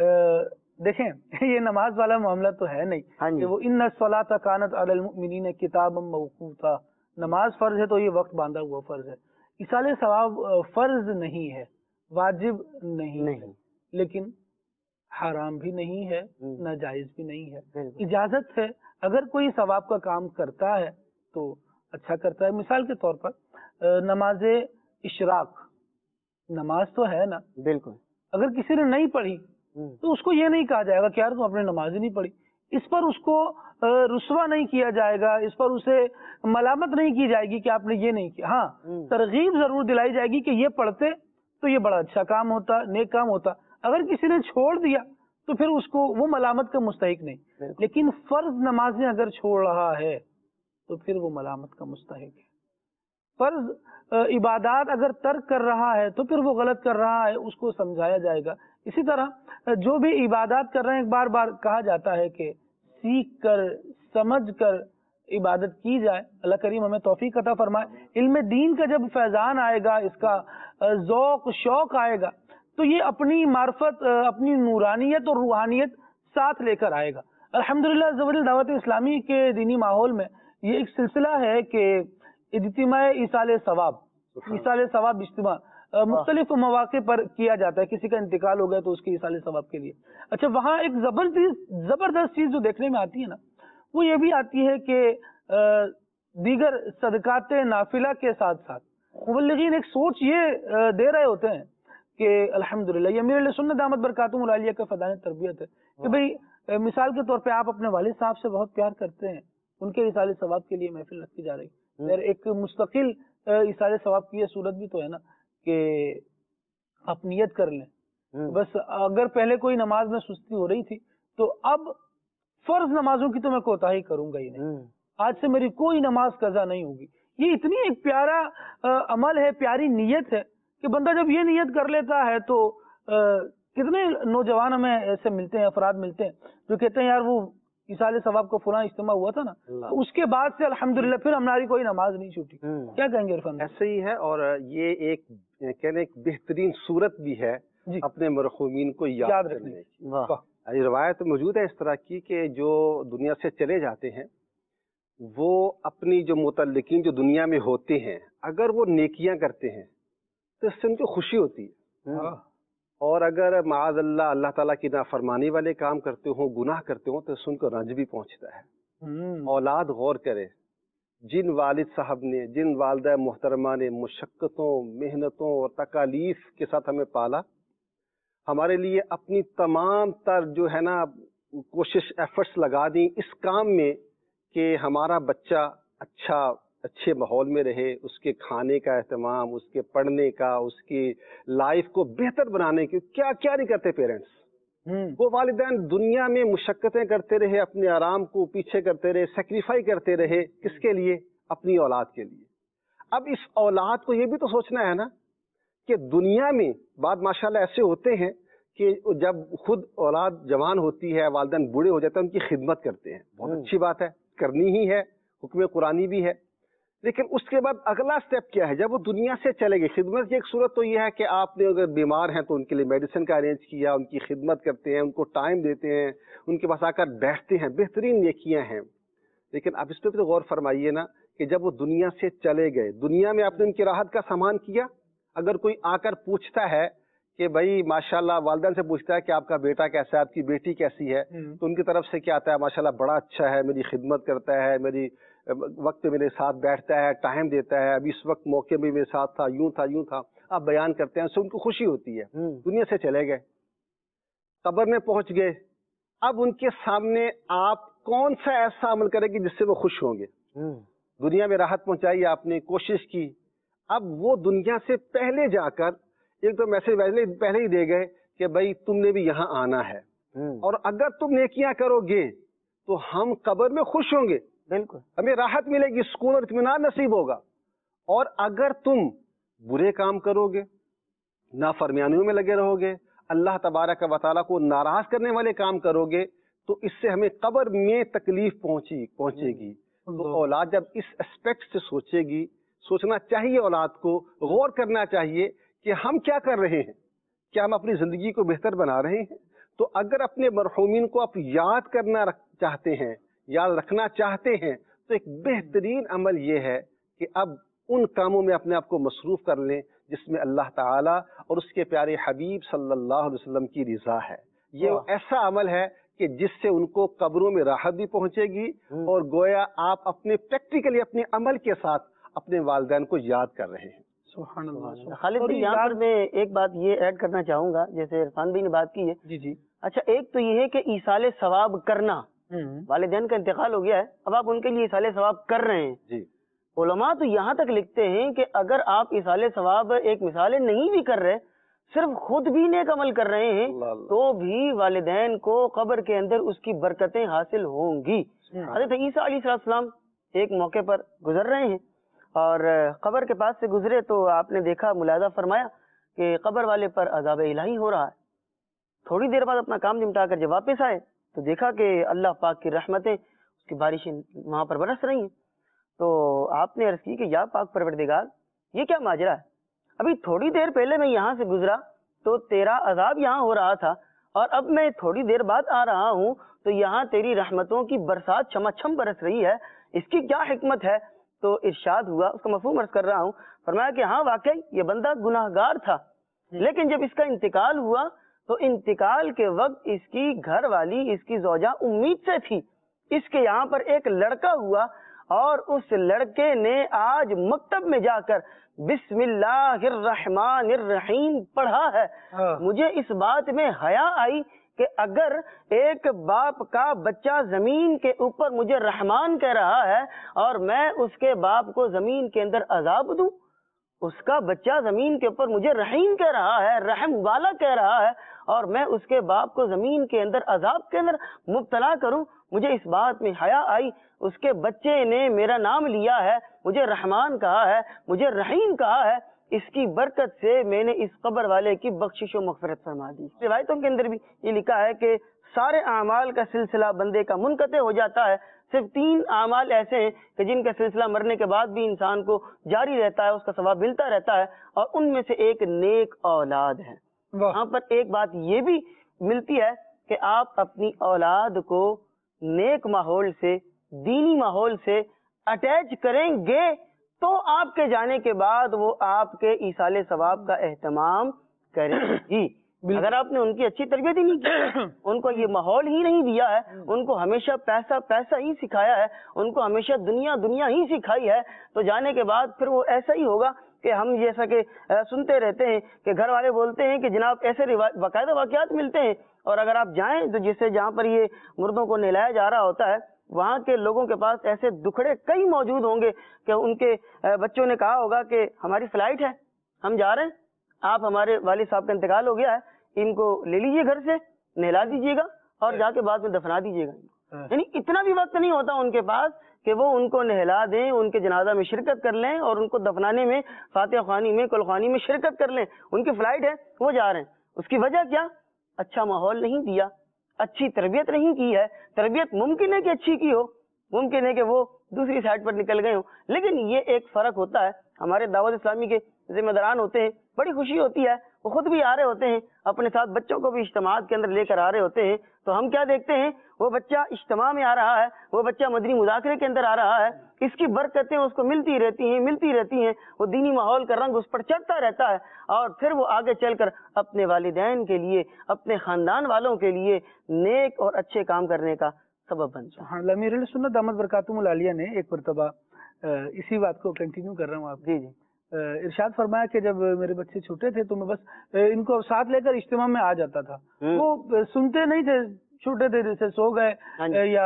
دیکھیں یہ نماز والا معاملہ تو ہے نہیں کہ وہ ان الصلاۃ کانت علی المؤمنین کتابا موقوتا، نماز فرض ہے تو یہ وقت باندھا ہوا فرض ہے. ایصال ثواب فرض نہیں ہے، واجب نہیں ہے، لیکن حرام بھی نہیں ہے، ناجائز بھی نہیں ہے، اجازت ہے. اگر کوئی ثواب کا کام کرتا ہے تو اچھا کرتا ہے. مثال کے طور پر نماز اشراق، نماز تو ہے نا، بالکل اگر کسی نے نہیں پڑھی تو اس کو یہ نہیں کہا جائے گا کہ یار تم اپنے نماز ہی نہیں پڑھی. اس پر اس کو رسوا نہیں کیا جائے گا، اس پر اسے ملامت نہیں کی جائے گی کہ آپ نے یہ نہیں کیا. ہاں ترغیب ضرور دلائی جائے گی کہ یہ پڑھتے تو یہ بڑا اچھا کام ہوتا، نیک کام ہوتا. اگر کسی نے چھوڑ دیا تو پھر اس کو وہ ملامت کا مستحق نہیں. لیکن فرض نمازیں اگر چھوڑ رہا ہے تو پھر وہ ملامت کا مستحق ہے. فرض عبادات اگر ترک کر رہا ہے تو پھر وہ غلط کر رہا ہے، اس کو سمجھایا جائے گا. اسی طرح جو بھی عبادات کر رہے ہیں، ایک بار بار کہا جاتا ہے کہ سیکھ کر سمجھ کر عبادت کی جائے. اللہ کریم ہمیں توفیق عطا فرمائے. علم دین کا جب فیضان آئے گا، اس کا ذوق شوق آئے گا تو یہ اپنی معرفت، اپنی نورانیت اور روحانیت ساتھ لے کر آئے گا. الحمدللہ زبردست دعوت اسلامی کے دینی ماحول میں یہ ایک سلسلہ ہے کہ اجتماع ایصال ثواب، ایصال ثواب اجتماع مختلف مواقع پر کیا جاتا ہے. کسی کا انتقال ہو گیا تو اس کے ایصال ثواب کے لیے. اچھا وہاں ایک زبردست زبردست چیز جو دیکھنے میں آتی ہے نا، وہ یہ بھی آتی ہے کہ دیگر صدقات نافلہ کے ساتھ ساتھ مبلغین ایک سوچ یہ دے رہے ہوتے ہیں کہ الحمدللہ یہ امیر اہل سنت دامت برکاتہم العالیہ کا فدائے تربیت ہے کہ بھئی مثال کے طور پہ آپ اپنے والد صاحب سے بہت پیار کرتے ہیں، ان کے ایصال ثواب کے لیے محفل رکھی جا رہی ہے. ایک مستقل ایصال ثواب کی یہ صورت بھی تو ہے نا کہ آپ نیت کر لیں. بس اگر پہلے کوئی نماز میں سستی ہو رہی تھی تو اب فرض نمازوں کی تو میں کوتاہی کروں گا ہی نہیں، آج سے میری کوئی نماز قضا نہیں ہوگی. یہ اتنی ایک پیارا عمل ہے، پیاری نیت ہے کہ بندہ جب یہ نیت کر لیتا ہے تو کتنے نوجوان ہمیں ایسے ملتے ہیں، افراد ملتے ہیں جو کہتے ہیں یار وہ ایصال ثواب کا فلاں اجتماع ہوا تھا نا، تو اس کے بعد سے الحمدللہ پھر ہماری کوئی نماز نہیں چھوٹی. کیا کہیں گے عرفان؟
ایسے ہی ہے، اور یہ ایک کہنے ایک بہترین صورت بھی ہے اپنے مرحومین کو یاد رکھنے کی. روایت موجود ہے اس طرح کی کہ جو دنیا سے چلے جاتے ہیں وہ اپنی جو متعلقین جو دنیا میں ہوتے ہیں اگر وہ نیکیاں کرتے ہیں تو اس سے ان کو خوشی ہوتی ہے، اور اگر معاذ اللہ اللہ تعالیٰ کی نافرمانی والے کام کرتے ہوں، گناہ کرتے ہوں تو اس سے ان کو رنج بھی پہنچتا ہے. اولاد غور کرے، جن والد صاحب نے، جن والدہ محترمہ نے مشقتوں، محنتوں اور تکالیف کے ساتھ ہمیں پالا، ہمارے لیے اپنی تمام تر جو ہے نا کوشش ایفرٹس لگا دیں اس کام میں کہ ہمارا بچہ اچھا اچھے ماحول میں رہے، اس کے کھانے کا اہتمام، اس کے پڑھنے کا، اس کی لائف کو بہتر بنانے کی کیا کیا نہیں کرتے پیرنٹس. وہ والدین دنیا میں مشقتیں کرتے رہے، اپنے آرام کو پیچھے کرتے رہے، سیکریفائی کرتے رہے، کس کے لیے؟ اپنی اولاد کے لیے. اب اس اولاد کو یہ بھی تو سوچنا ہے نا کہ دنیا میں بعد ماشاءاللہ ایسے ہوتے ہیں کہ جب خود اولاد جوان ہوتی ہے، والدین بوڑھے ہو جاتے ہیں، ان کی خدمت کرتے ہیں. بہت اچھی بات ہے، کرنی ہی ہے، حکم قرآنی بھی ہے. لیکن اس کے بعد اگلا سٹیپ کیا ہے؟ جب وہ دنیا سے چلے گئے، خدمت کی ایک صورت تو یہ ہے کہ آپ نے اگر بیمار ہیں تو ان کے لیے میڈیسن کا ارینج کیا، ان کی خدمت کرتے ہیں، ان کو ٹائم دیتے ہیں، ان کے پاس آ کر بیٹھتے ہیں، بہترین نیکیاں ہیں. لیکن اب اس پہ بھی غور فرمائیے نا کہ جب وہ دنیا سے چلے گئے، دنیا میں آپ نے ان کی راحت کا سامان کیا. اگر کوئی آ کر پوچھتا ہے کہ بھائی ماشاءاللہ، والدین سے پوچھتا ہے کہ آپ کا بیٹا کیسا ہے، آپ کی بیٹی کیسی ہے، تو ان کی طرف سے کیا آتا ہے؟ ماشاءاللہ بڑا اچھا ہے، میری خدمت کرتا ہے، میری وقت پہ میرے ساتھ بیٹھتا ہے، ٹائم دیتا ہے، ابھی اس وقت موقع میں میرے ساتھ تھا، یوں تھا یوں تھا. آپ بیان کرتے ہیں، اس سے ان کو خوشی ہوتی ہے. دنیا سے چلے گئے، قبر میں پہنچ گئے، اب ان کے سامنے آپ کون سا ایسا عمل کریں گے جس سے وہ خوش ہوں گے؟ دنیا میں راحت پہنچائی آپ نے، کوشش کی. اب وہ دنیا سے پہلے جا کر ایک تو میسج پہلے ہی دے گئے کہ بھائی تم نے بھی یہاں آنا ہے، اور اگر تم نیکیاں کرو گے تو ہم قبر میں خوش ہوں گے، بالکل ہمیں راحت ملے گی، سکون اور اطمینان نصیب ہوگا. اور اگر تم برے کام کرو گے، نافرمانیوں میں لگے رہو گے، اللہ تبارک و تعالیٰ کو ناراض کرنے والے کام کرو گے، تو اس سے ہمیں قبر میں تکلیف پہنچی پہنچے گی. تو اولاد جب اس اسپیکٹ سے سوچے گی، سوچنا چاہیے، اولاد کو غور کرنا چاہیے کہ ہم کیا کر رہے ہیں، کیا ہم اپنی زندگی کو بہتر بنا رہے ہیں. تو اگر اپنے مرحومین کو آپ یاد کرنا چاہتے ہیں، یاد رکھنا چاہتے ہیں، تو ایک بہترین عمل یہ ہے کہ اب ان کاموں میں اپنے آپ کو مصروف کر لیں جس میں اللہ تعالیٰ اور اس کے پیارے حبیب صلی اللہ علیہ وسلم کی رضا ہے. یہ ایسا عمل ہے کہ جس سے ان کو قبروں میں راحت بھی پہنچے گی، اور گویا آپ اپنے پریکٹیکلی اپنے عمل کے ساتھ اپنے والدین کو یاد کر رہے ہیں.
سبحان اللہ.
خالد بھائی، یہاں پر میں ایک بات یہ ایڈ کرنا چاہوں گا، جیسے عرفان بھائی نے بات کی ہے.
جی جی.
اچھا، ایک تو یہ ہے کہ ایصال ثواب کرنا، والدین کا انتقال ہو گیا ہے، اب آپ ان کے لیے ایصال ثواب کر رہے ہیں.
جی.
علماء تو یہاں تک لکھتے ہیں کہ اگر آپ ایصال ثواب ایک مثال نہیں بھی کر رہے، صرف خود بھی نیک عمل کر رہے ہیں، تو بھی والدین کو قبر کے اندر اس کی برکتیں حاصل ہوں گی. حضرت عیسیٰ علیہ السلام ایک موقع پر گزر رہے ہیں اور قبر کے پاس سے گزرے تو آپ نے دیکھا، ملاحظہ فرمایا کہ قبر والے پر عذاب الہی ہو رہا ہے. تھوڑی دیر بعد اپنا کام نمٹا کر جب واپس آئے تو دیکھا کہ اللہ پاک کی رحمتیں، اس کی بارشیں وہاں پر برس رہی ہیں. تو آپ نے عرض کی کہ یا پاک پروردگار، یہ کیا ماجرا ہے؟ ابھی تھوڑی دیر پہلے میں یہاں سے گزرا تو تیرا عذاب یہاں ہو رہا تھا، اور اب میں تھوڑی دیر بعد آ رہا ہوں تو یہاں تیری رحمتوں کی برسات چھما چھم برس رہی ہے، اس کی کیا حکمت ہے؟ تو ارشاد ہوا، اس کا مفہوم عرض کر رہا ہوں، فرمایا کہ ہاں واقعی یہ بندہ گناہ گار تھا، لیکن جب اس کا انتقال ہوا تو انتقال کے وقت اس کی گھر والی، اس کی زوجہ امید سے تھی. اس کے یہاں پر ایک لڑکا ہوا اور اس لڑکے نے آج مکتب میں جا کر بسم اللہ الرحمن الرحیم پڑھا ہے. مجھے اس بات میں حیا آئی کہ اگر ایک باپ کا بچہ زمین کے اوپر مجھے رحمان کہہ رہا ہے اور میں اس کے باپ کو زمین کے اندر عذاب دوں، اس کا بچہ زمین کے اوپر مجھے رحیم کہہ رہا ہے، رحم والا کہہ رہا ہے، اور میں اس کے باپ کو زمین کے اندر عذاب کے اندر مبتلا کروں، مجھے اس بات میں حیا آئی. اس کے بچے نے میرا نام لیا ہے، مجھے رحمان کہا ہے، مجھے رحیم کہا ہے، اس کی برکت سے میں نے اس قبر والے کی بخشش و مغفرت فرما دی. روایتوں کے اندر بھی یہ لکھا ہے کہ سارے اعمال کا سلسلہ بندے کا منقطع ہو جاتا ہے، صرف تین اعمال ایسے ہیں کہ جن کا سلسلہ مرنے کے بعد بھی انسان کو جاری رہتا ہے، اس کا ثواب ملتا رہتا ہے، اور ان میں سے ایک نیک اولاد ہے. وہاں پر ایک بات یہ بھی ملتی ہے کہ آپ اپنی اولاد کو نیک ماحول سے، دینی ماحول سے اٹیچ کریں گے تو آپ کے جانے کے بعد وہ آپ کے ایصال ثواب کا اہتمام کرے گی. اگر آپ نے ان کی اچھی تربیت ہی نہیں کی، ان کو یہ ماحول ہی نہیں دیا ہے، ان کو ہمیشہ پیسہ پیسہ ہی سکھایا ہے، ان کو ہمیشہ دنیا دنیا ہی سکھائی ہے، تو جانے کے بعد پھر وہ ایسا ہی ہوگا کہ ہم جیسا کہ سنتے رہتے ہیں کہ گھر والے بولتے ہیں کہ جناب ایسے باقاعدہ واقعات ملتے ہیں، اور اگر آپ جائیں تو جسے جہاں پر یہ مردوں کو نہلایا جا رہا ہوتا ہے وہاں کے لوگوں کے پاس ایسے دکھڑے کئی موجود ہوں گے کہ ان کے بچوں نے کہا ہوگا کہ ہماری فلائٹ ہے، ہم جا رہے ہیں، آپ ہمارے والد صاحب کا انتقال ہو گیا ہے، ان کو لے لیجئے گھر سے، نہلا دیجئے گا اور جا کے بعد میں دفنا دیجئے گا۔ یعنی اتنا بھی وقت نہیں ہوتا ان کے پاس کہ وہ ان کو نہلا دیں، ان کے جنازہ میں شرکت کر لیں اور ان کو دفنانے میں، فاتحہ خوانی میں، کل خوانی میں شرکت کر لیں۔ ان کی فلائٹ ہے، وہ جا رہے ہیں، اس کی وجہ کیا؟ اچھا ماحول نہیں دیا، اچھی تربیت نہیں کی ہے۔ تربیت ممکن ہے کہ اچھی کی ہو، ممکن ہے کہ وہ دوسری سائڈ پر نکل گئے ہوں، لیکن یہ ایک فرق ہوتا ہے۔ ہمارے دعوت اسلامی کے ذمہ داران ہوتے ہیں، بڑی خوشی ہوتی ہے، وہ خود بھی آ رہے ہوتے ہیں، اپنے ساتھ بچوں کو بھی اجتماعات کے اندر لے کر آ رہے ہوتے ہیں، تو ہم کیا دیکھتے ہیں؟ وہ بچہ اجتماع میں آ رہا ہے، وہ بچہ مدنی مذاکرے کے اندر آ رہا ہے، اس کی برکتیں اس کو ملتی رہتی ہیں ملتی رہتی ہیں وہ دینی ماحول کا رنگ اس پر چڑھتا رہتا ہے، اور پھر وہ آگے چل کر اپنے والدین کے لیے، اپنے خاندان والوں کے لیے نیک اور اچھے کام کرنے کا سبب بنتا ہے۔
سبحان اللہ۔ امیر اہل سنت دامت برکاتہم العالیہ نے ایک مرتبہ اسی بات کو کنٹینیو کر رہا ہوں آپ
جی جی
ارشاد فرمایا کہ جب میرے بچے چھوٹے تھے تو میں بس ان کو ساتھ لے کر اجتماع میں آ جاتا تھا، وہ سنتے نہیں تھے، چھوٹے تھے، جیسے سو گئے یا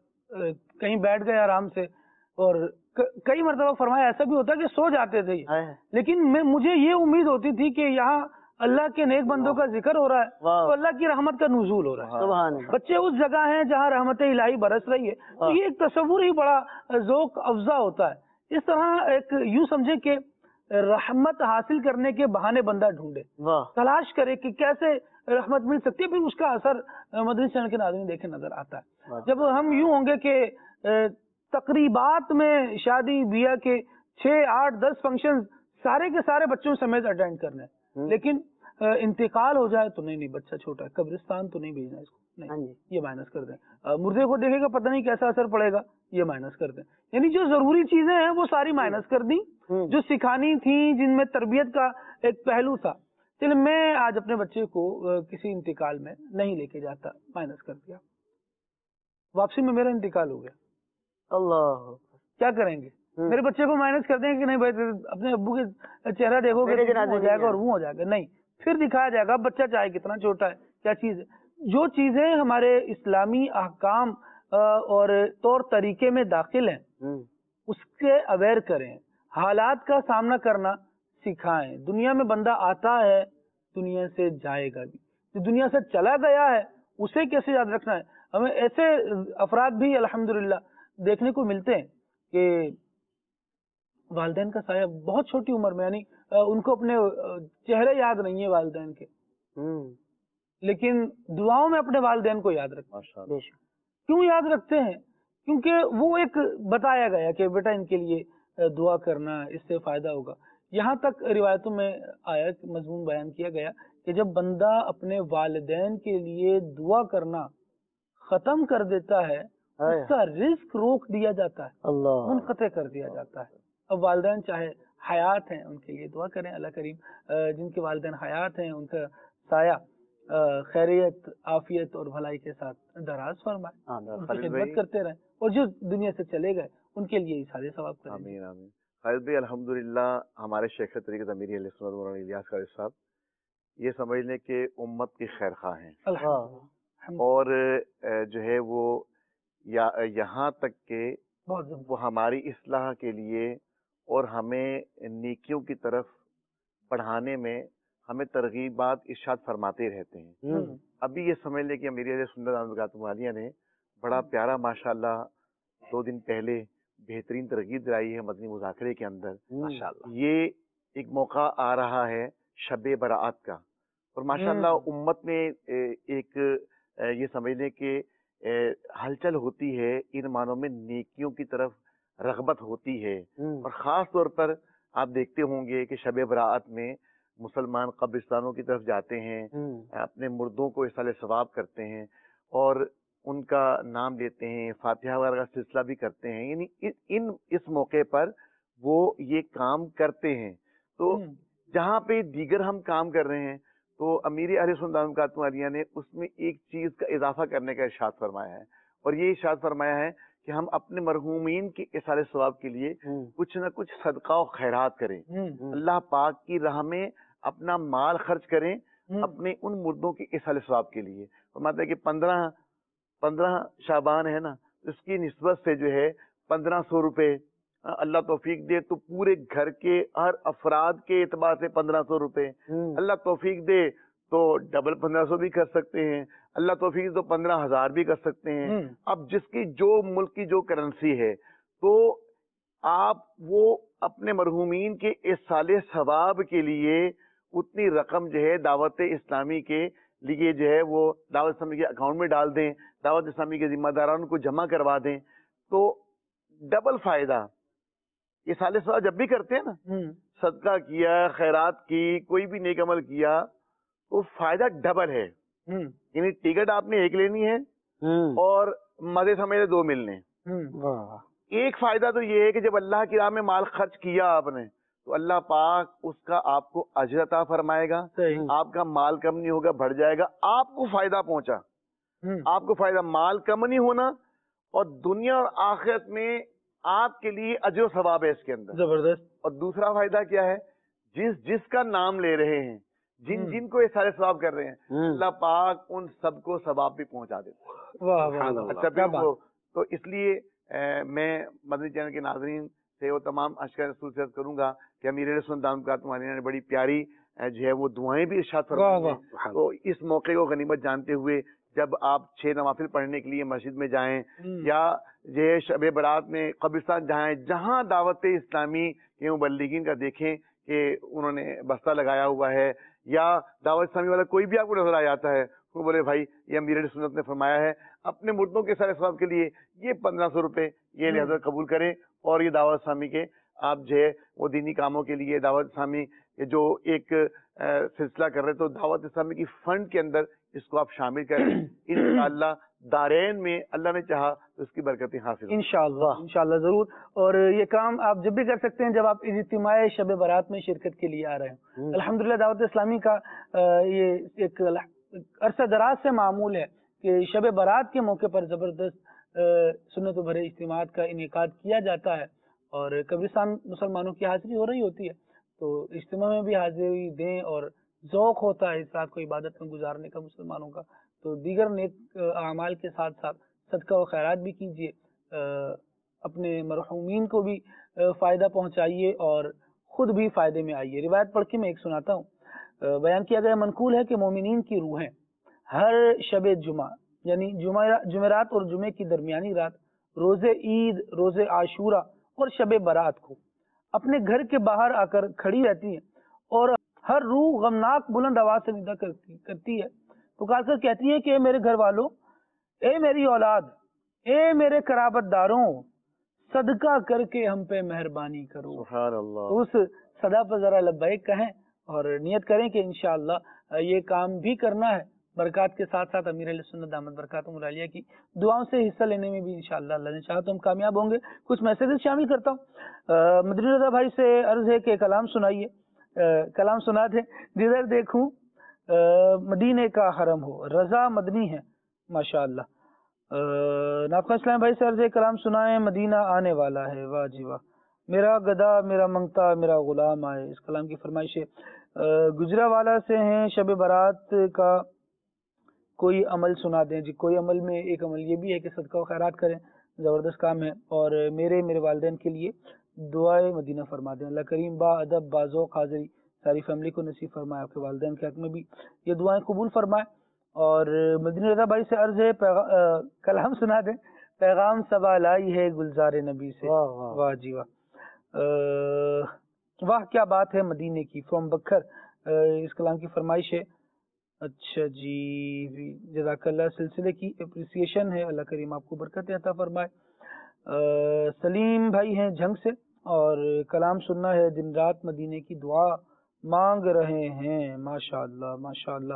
کہیں بیٹھ گئے آرام سے، اور کئی مرتبہ فرمایا ایسا بھی ہوتا کہ سو جاتے تھے، لیکن میں مجھے یہ امید ہوتی تھی کہ یہاں اللہ کے نیک بندوں کا ذکر ہو رہا ہے تو اللہ کی رحمت کا نزول ہو رہا ہے، بچے اس جگہ ہیں جہاں رحمت الہی برس رہی ہے، تو یہ ایک تصور ہی بڑا ذوق افزا ہوتا ہے۔ اس طرح ایک یوں سمجھے کہ رحمت حاصل کرنے کے بہانے بندہ ڈھونڈے، تلاش کرے کہ کیسے رحمت مل سکتی ہے، پھر اس کا اثر مدنی چینل کے ناظرین دیکھے نظر آتا ہے۔ جب ہم یوں ہوں گے کہ تقریبات میں شادی بیاہ کے چھ آٹھ دس فنکشن سارے کے سارے بچوں سمیت اٹینڈ کرنے، لیکن انتقال ہو جائے تو نہیں نہیں بچہ چھوٹا ہے، قبرستان تو نہیں بھیجنا اس کو، نہیں یہ مائنس کر دیں، مردے کو دیکھے گا پتہ نہیں کیسا اثر پڑے گا، یہ مائنس کر دیں۔ یعنی جو ضروری چیزیں ہیں وہ ساری مائنس کر دی، جو سکھانی تھی، جن میں تربیت کا ایک پہلو تھا، چلے میں آج اپنے بچے کو کسی انتقال میں نہیں لے کے جاتا، مائنس کر دیا، واپسی میں میرا انتقال ہو گیا، اللہ کیا کریں گے؟ میرے بچے کو مائنس کر دیں کہ نہیں بھائی اپنے ابو کے چہرہ دیکھو گے ہو جائے گا اور وہ ہو جائے گا، نہیں، پھر دکھایا جائے گا بچہ چاہے کتنا چھوٹا ہے کیا چیز ہے۔ جو چیزیں ہمارے اسلامی احکام اور طور طریقے میں داخل ہیں اس کے اویئر کریں، حالات کا سامنا کرنا سکھائیں۔ دنیا میں بندہ آتا ہے، دنیا سے جائے گا بھی، جو دنیا سے چلا گیا ہے اسے کیسے یاد رکھنا ہے۔ ہمیں ایسے افراد بھی الحمدللہ دیکھنے کو ملتے ہیں کہ والدین کا سایہ بہت چھوٹی عمر میں، یعنی ان کو اپنے چہرے یاد نہیں ہے والدین کے، لیکن دعاؤں میں اپنے والدین کو یاد رکھتے ہیں۔ کیوں یاد رکھتے ہیں؟ کیونکہ وہ ایک بتایا گیا کہ بیٹا ان کے لیے دعا کرنا، اس سے فائدہ ہوگا۔ یہاں تک روایتوں میں آیا، مضمون بیان کیا گیا کہ جب بندہ اپنے والدین کے لیے دعا کرنا ختم کر دیتا ہے اس کا رزق روک دیا جاتا ہے، منقطع کر دیا جاتا ہے۔ اب والدین چاہے حیات ہیں ان کے لیے دعا کریں، اللہ کریم جن کے والدین حیات ہیں ان کا سایہ خیریت، عافیت اور بھلائی کے ساتھ دراز فرمائے، ان کی خدمت کرتے رہیں، اور جو دنیا سے چلے گئے ان کے لیے سارے ثواب کریں۔
آمین آمین۔ خالد بھائی الحمدللہ ہمارے شیخ طریقت امیر اہل سنت مولانا الیاس قاری صاحب یہ سمجھ لیں کہ امت کی خیر خواہ ہیں، اور جو ہے وہ یہاں تک کہ وہ ہماری اصلاح کے لیے اور ہمیں نیکیوں کی طرف بڑھانے میں ہمیں ترغیبات ارشاد فرماتے رہتے ہیں۔ ابھی یہ سمجھ لیں کہ امیر اہل سنت برکاتہم العالیہ نے بڑا پیارا ماشاءاللہ دو دن پہلے بہترین ترغیب دلائی ہے مدنی مذاکرے کے اندر۔ ماشاءاللہ یہ ایک موقع آ رہا ہے شب برات کا، اور ماشاءاللہ امت میں ایک یہ سمجھ لیں کہ ہلچل ہوتی ہے، ان معنوں میں نیکیوں کی طرف رغبت ہوتی ہے، اور خاص طور پر آپ دیکھتے ہوں گے کہ شب برات میں مسلمان قبرستانوں کی طرف جاتے ہیں، اپنے مردوں کو اصالہ ثواب کرتے ہیں اور ان کا نام لیتے ہیں، فاتحہ وغیرہ کا سلسلہ بھی کرتے ہیں، یعنی ان اس موقع پر وہ یہ کام کرتے ہیں۔ تو جہاں پہ دیگر ہم کام کر رہے ہیں تو امیر اہل سنت کاتماریہ نے اس میں ایک چیز کا اضافہ کرنے کا ارشاد فرمایا ہے، اور یہ ارشاد فرمایا ہے کہ ہم اپنے مرحومین کے ایصال ثواب کے لیے کچھ نہ کچھ صدقہ و خیرات کریں، اللہ پاک کی راہ میں اپنا مال خرچ کریں اپنے ان مردوں کے ایصال ثواب کے لیے۔ فرماتا ہے کہ پندرہ پندرہ شعبان ہے نا، اس کی نسبت سے جو ہے پندرہ سو روپے اللہ توفیق دے تو پورے گھر کے ہر افراد کے اعتبار سے پندرہ سو روپے، اللہ توفیق دے تو ڈبل پندرہ سو بھی کر سکتے ہیں، اللہ توفیق دے تو پندرہ ہزار بھی کر سکتے ہیں۔ اب جس کی جو ملک کی جو کرنسی ہے، تو آپ وہ اپنے مرحومین کے ایصال ثواب کے لیے اتنی رقم جو ہے دعوت اسلامی کے لیے جو ہے وہ دعوت اسلامی کے اکاؤنٹ میں ڈال دیں، دعوت اسلامی کے ذمہ داران کو جمع کروا دیں، تو ڈبل فائدہ۔ یہ سال ثواب جب بھی کرتے ہیں نا، صدقہ کیا، خیرات کی، کوئی بھی نیک عمل کیا، تو فائدہ ڈبل ہے۔ یعنی ٹکٹ آپ نے ایک لینی ہے اور مزے سمیت دو ملنے۔ ایک فائدہ تو یہ ہے کہ جب اللہ کی راہ میں مال خرچ کیا آپ نے، تو اللہ پاک اس کا آپ کو اجر عطا فرمائے گا، آپ کا مال کم نہیں ہوگا، بڑھ جائے گا، آپ کو فائدہ پہنچا، آپ کو فائدہ، مال کم نہیں ہونا، اور دنیا اور آخرت میں آپ کے لیے اجر و ثواب ہے اس کے اندر
زبردست۔
اور دوسرا فائدہ کیا ہے، جس جس کا نام لے رہے ہیں، جن جن کو یہ سارے ثواب کر رہے ہیں، اللہ پاک ان سب کو ثواب بھی پہنچا دیتے ہیں۔ اچھا پھر وہ تو اس لیے میں مدنی چینل کے ناظرین سے وہ تمام اشکار رسول سے عرض کروں گا کہ امیر اہل سنت کاتماریہ نے بڑی پیاری جو ہے وہ دعائیں بھی ارشاد فرمائی ہیں، تو اس موقع کو غنیمت جانتے ہوئے جب آپ چھ نوافل پڑھنے کے لیے مسجد میں جائیں، یا یہ شب برات میں قبرستان جائیں، جہاں دعوت اسلامی کے مبلغین کا دیکھیں کہ انہوں نے بستہ لگایا ہوا ہے، یا دعوت اسلامی والا کوئی بھی آپ کو نظر آ جاتا ہے، وہ بولے بھائی یہ امیر اہل سنت نے فرمایا ہے اپنے مردوں کے سارے ثواب کے لیے یہ پندرہ سو روپے یہ لہذا قبول کریں، اور یہ دعوت اسلامی کے آپ جو ہے وہ دینی کاموں کے لیے دعوت اسلامی جو ایک سلسلہ کر رہے تو دعوت اسلامی کی فنڈ کے اندر اس کو آپ شامل کریں، انشاءاللہ دارین میں اللہ نے چاہا تو اس کی برکتیں حاصل ہوں۔
انشاءاللہ انشاءاللہ ضرور، اور یہ کام آپ جب بھی کر سکتے ہیں جب آپ اجتماع شب برات میں شرکت کے لیے آ رہے ہیں۔ الحمدللہ دعوت اسلامی کا یہ ایک عرصہ دراز سے معمول ہے کہ شب برات کے موقع پر زبردست سنت و بھرے اجتماعات کا انعقاد کیا جاتا ہے، اور قبرستان مسلمانوں کی حاضری ہو رہی ہوتی ہے، تو اجتماع میں بھی حاضری دیں، اور ذوق ہوتا ہے اس رات کو عبادت میں گزارنے کا مسلمانوں کا، تو دیگر نیک اعمال کے ساتھ ساتھ صدقہ و خیرات بھی کیجیے، اپنے مرحومین کو بھی فائدہ پہنچائیے اور خود بھی فائدے میں آئیے۔ روایت پڑھ کے میں ایک سناتا ہوں۔ بیان کیا گیا منقول ہے کہ مومنین کی روحیں ہر شب جمعہ یعنی جمعرات اور جمعے کی درمیانی رات، روز عید، روز عاشورہ اور شب برات کو اپنے گھر کے باہر آ کر کھڑی رہتی ہیں، اور ہر روح غمناک بلند آواز سے ندا کرتی کرتی ہے، پکار کر کہتی ہے کہ اے میرے گھر والوں، اے میری اولاد، اے میرے قرابت داروں، صدقہ کر کے ہم پہ مہربانی کرو۔
سبحان اللہ۔
تو اس صدا پر ذرا لبیک کہیں اور نیت کریں کہ انشاءاللہ یہ کام بھی کرنا ہے، برکات کے ساتھ ساتھ امیر اہل سنت دامت برکاتہم العالیہ کی دعاؤں سے حصہ لینے میں بھی انشاءاللہ اللہ نے چاہا تو ہم کامیاب ہوں گے۔ کچھ میسیجز شامل کرتا ہوں۔ مدنی رضا بھائی سے عرض ہے کہ کلام سنائیے، کلام سنا دیں۔ جدھر دیکھوں مدینے کا حرم ہو، رضا مدنی ہے ماشاءاللہ۔ ناقہ اسلام بھائی سے عرض ہے کلام سنائیں، مدینہ آنے والا ہے، واہ جی واہ، میرا گدا میرا منگتا میرا غلام آئے، اس کلام کی فرمائش ہے۔ گجرا والا سے ہیں شب برات کا کوئی عمل سنا دیں جی۔ کوئی عمل میں ایک عمل یہ بھی ہے کہ صدقہ و خیرات کریں، زبردست کام ہے، اور میرے میرے والدین کے لیے دعائے مدینہ فرما دیں۔ اللہ کریم با ادب با ذوق حاضری ساری فیملی کو نصیب فرمائے، آپ کے والدین کے حق میں بھی یہ دعائیں قبول فرمائے۔ اور مدنی رضا بھائی سے عرض ہے کلام سنا دیں، پیغام سبا لائی ہے گلزار نبی سے، واہ جی واہ، واہ کیا بات ہے مدینے کی، فرام بکھر اس کلام کی فرمائش ہے۔ اچھا جی، جزاک اللہ، سلسلے کی اپریسیشن ہے، اللہ کریم آپ کو برکت عطا فرمائے۔ سلیم بھائی ہیں جھنگ سے، اور کلام سننا ہے، دن رات مدینے کی دعا مانگ رہے ہیں، ماشاءاللہ ماشاءاللہ۔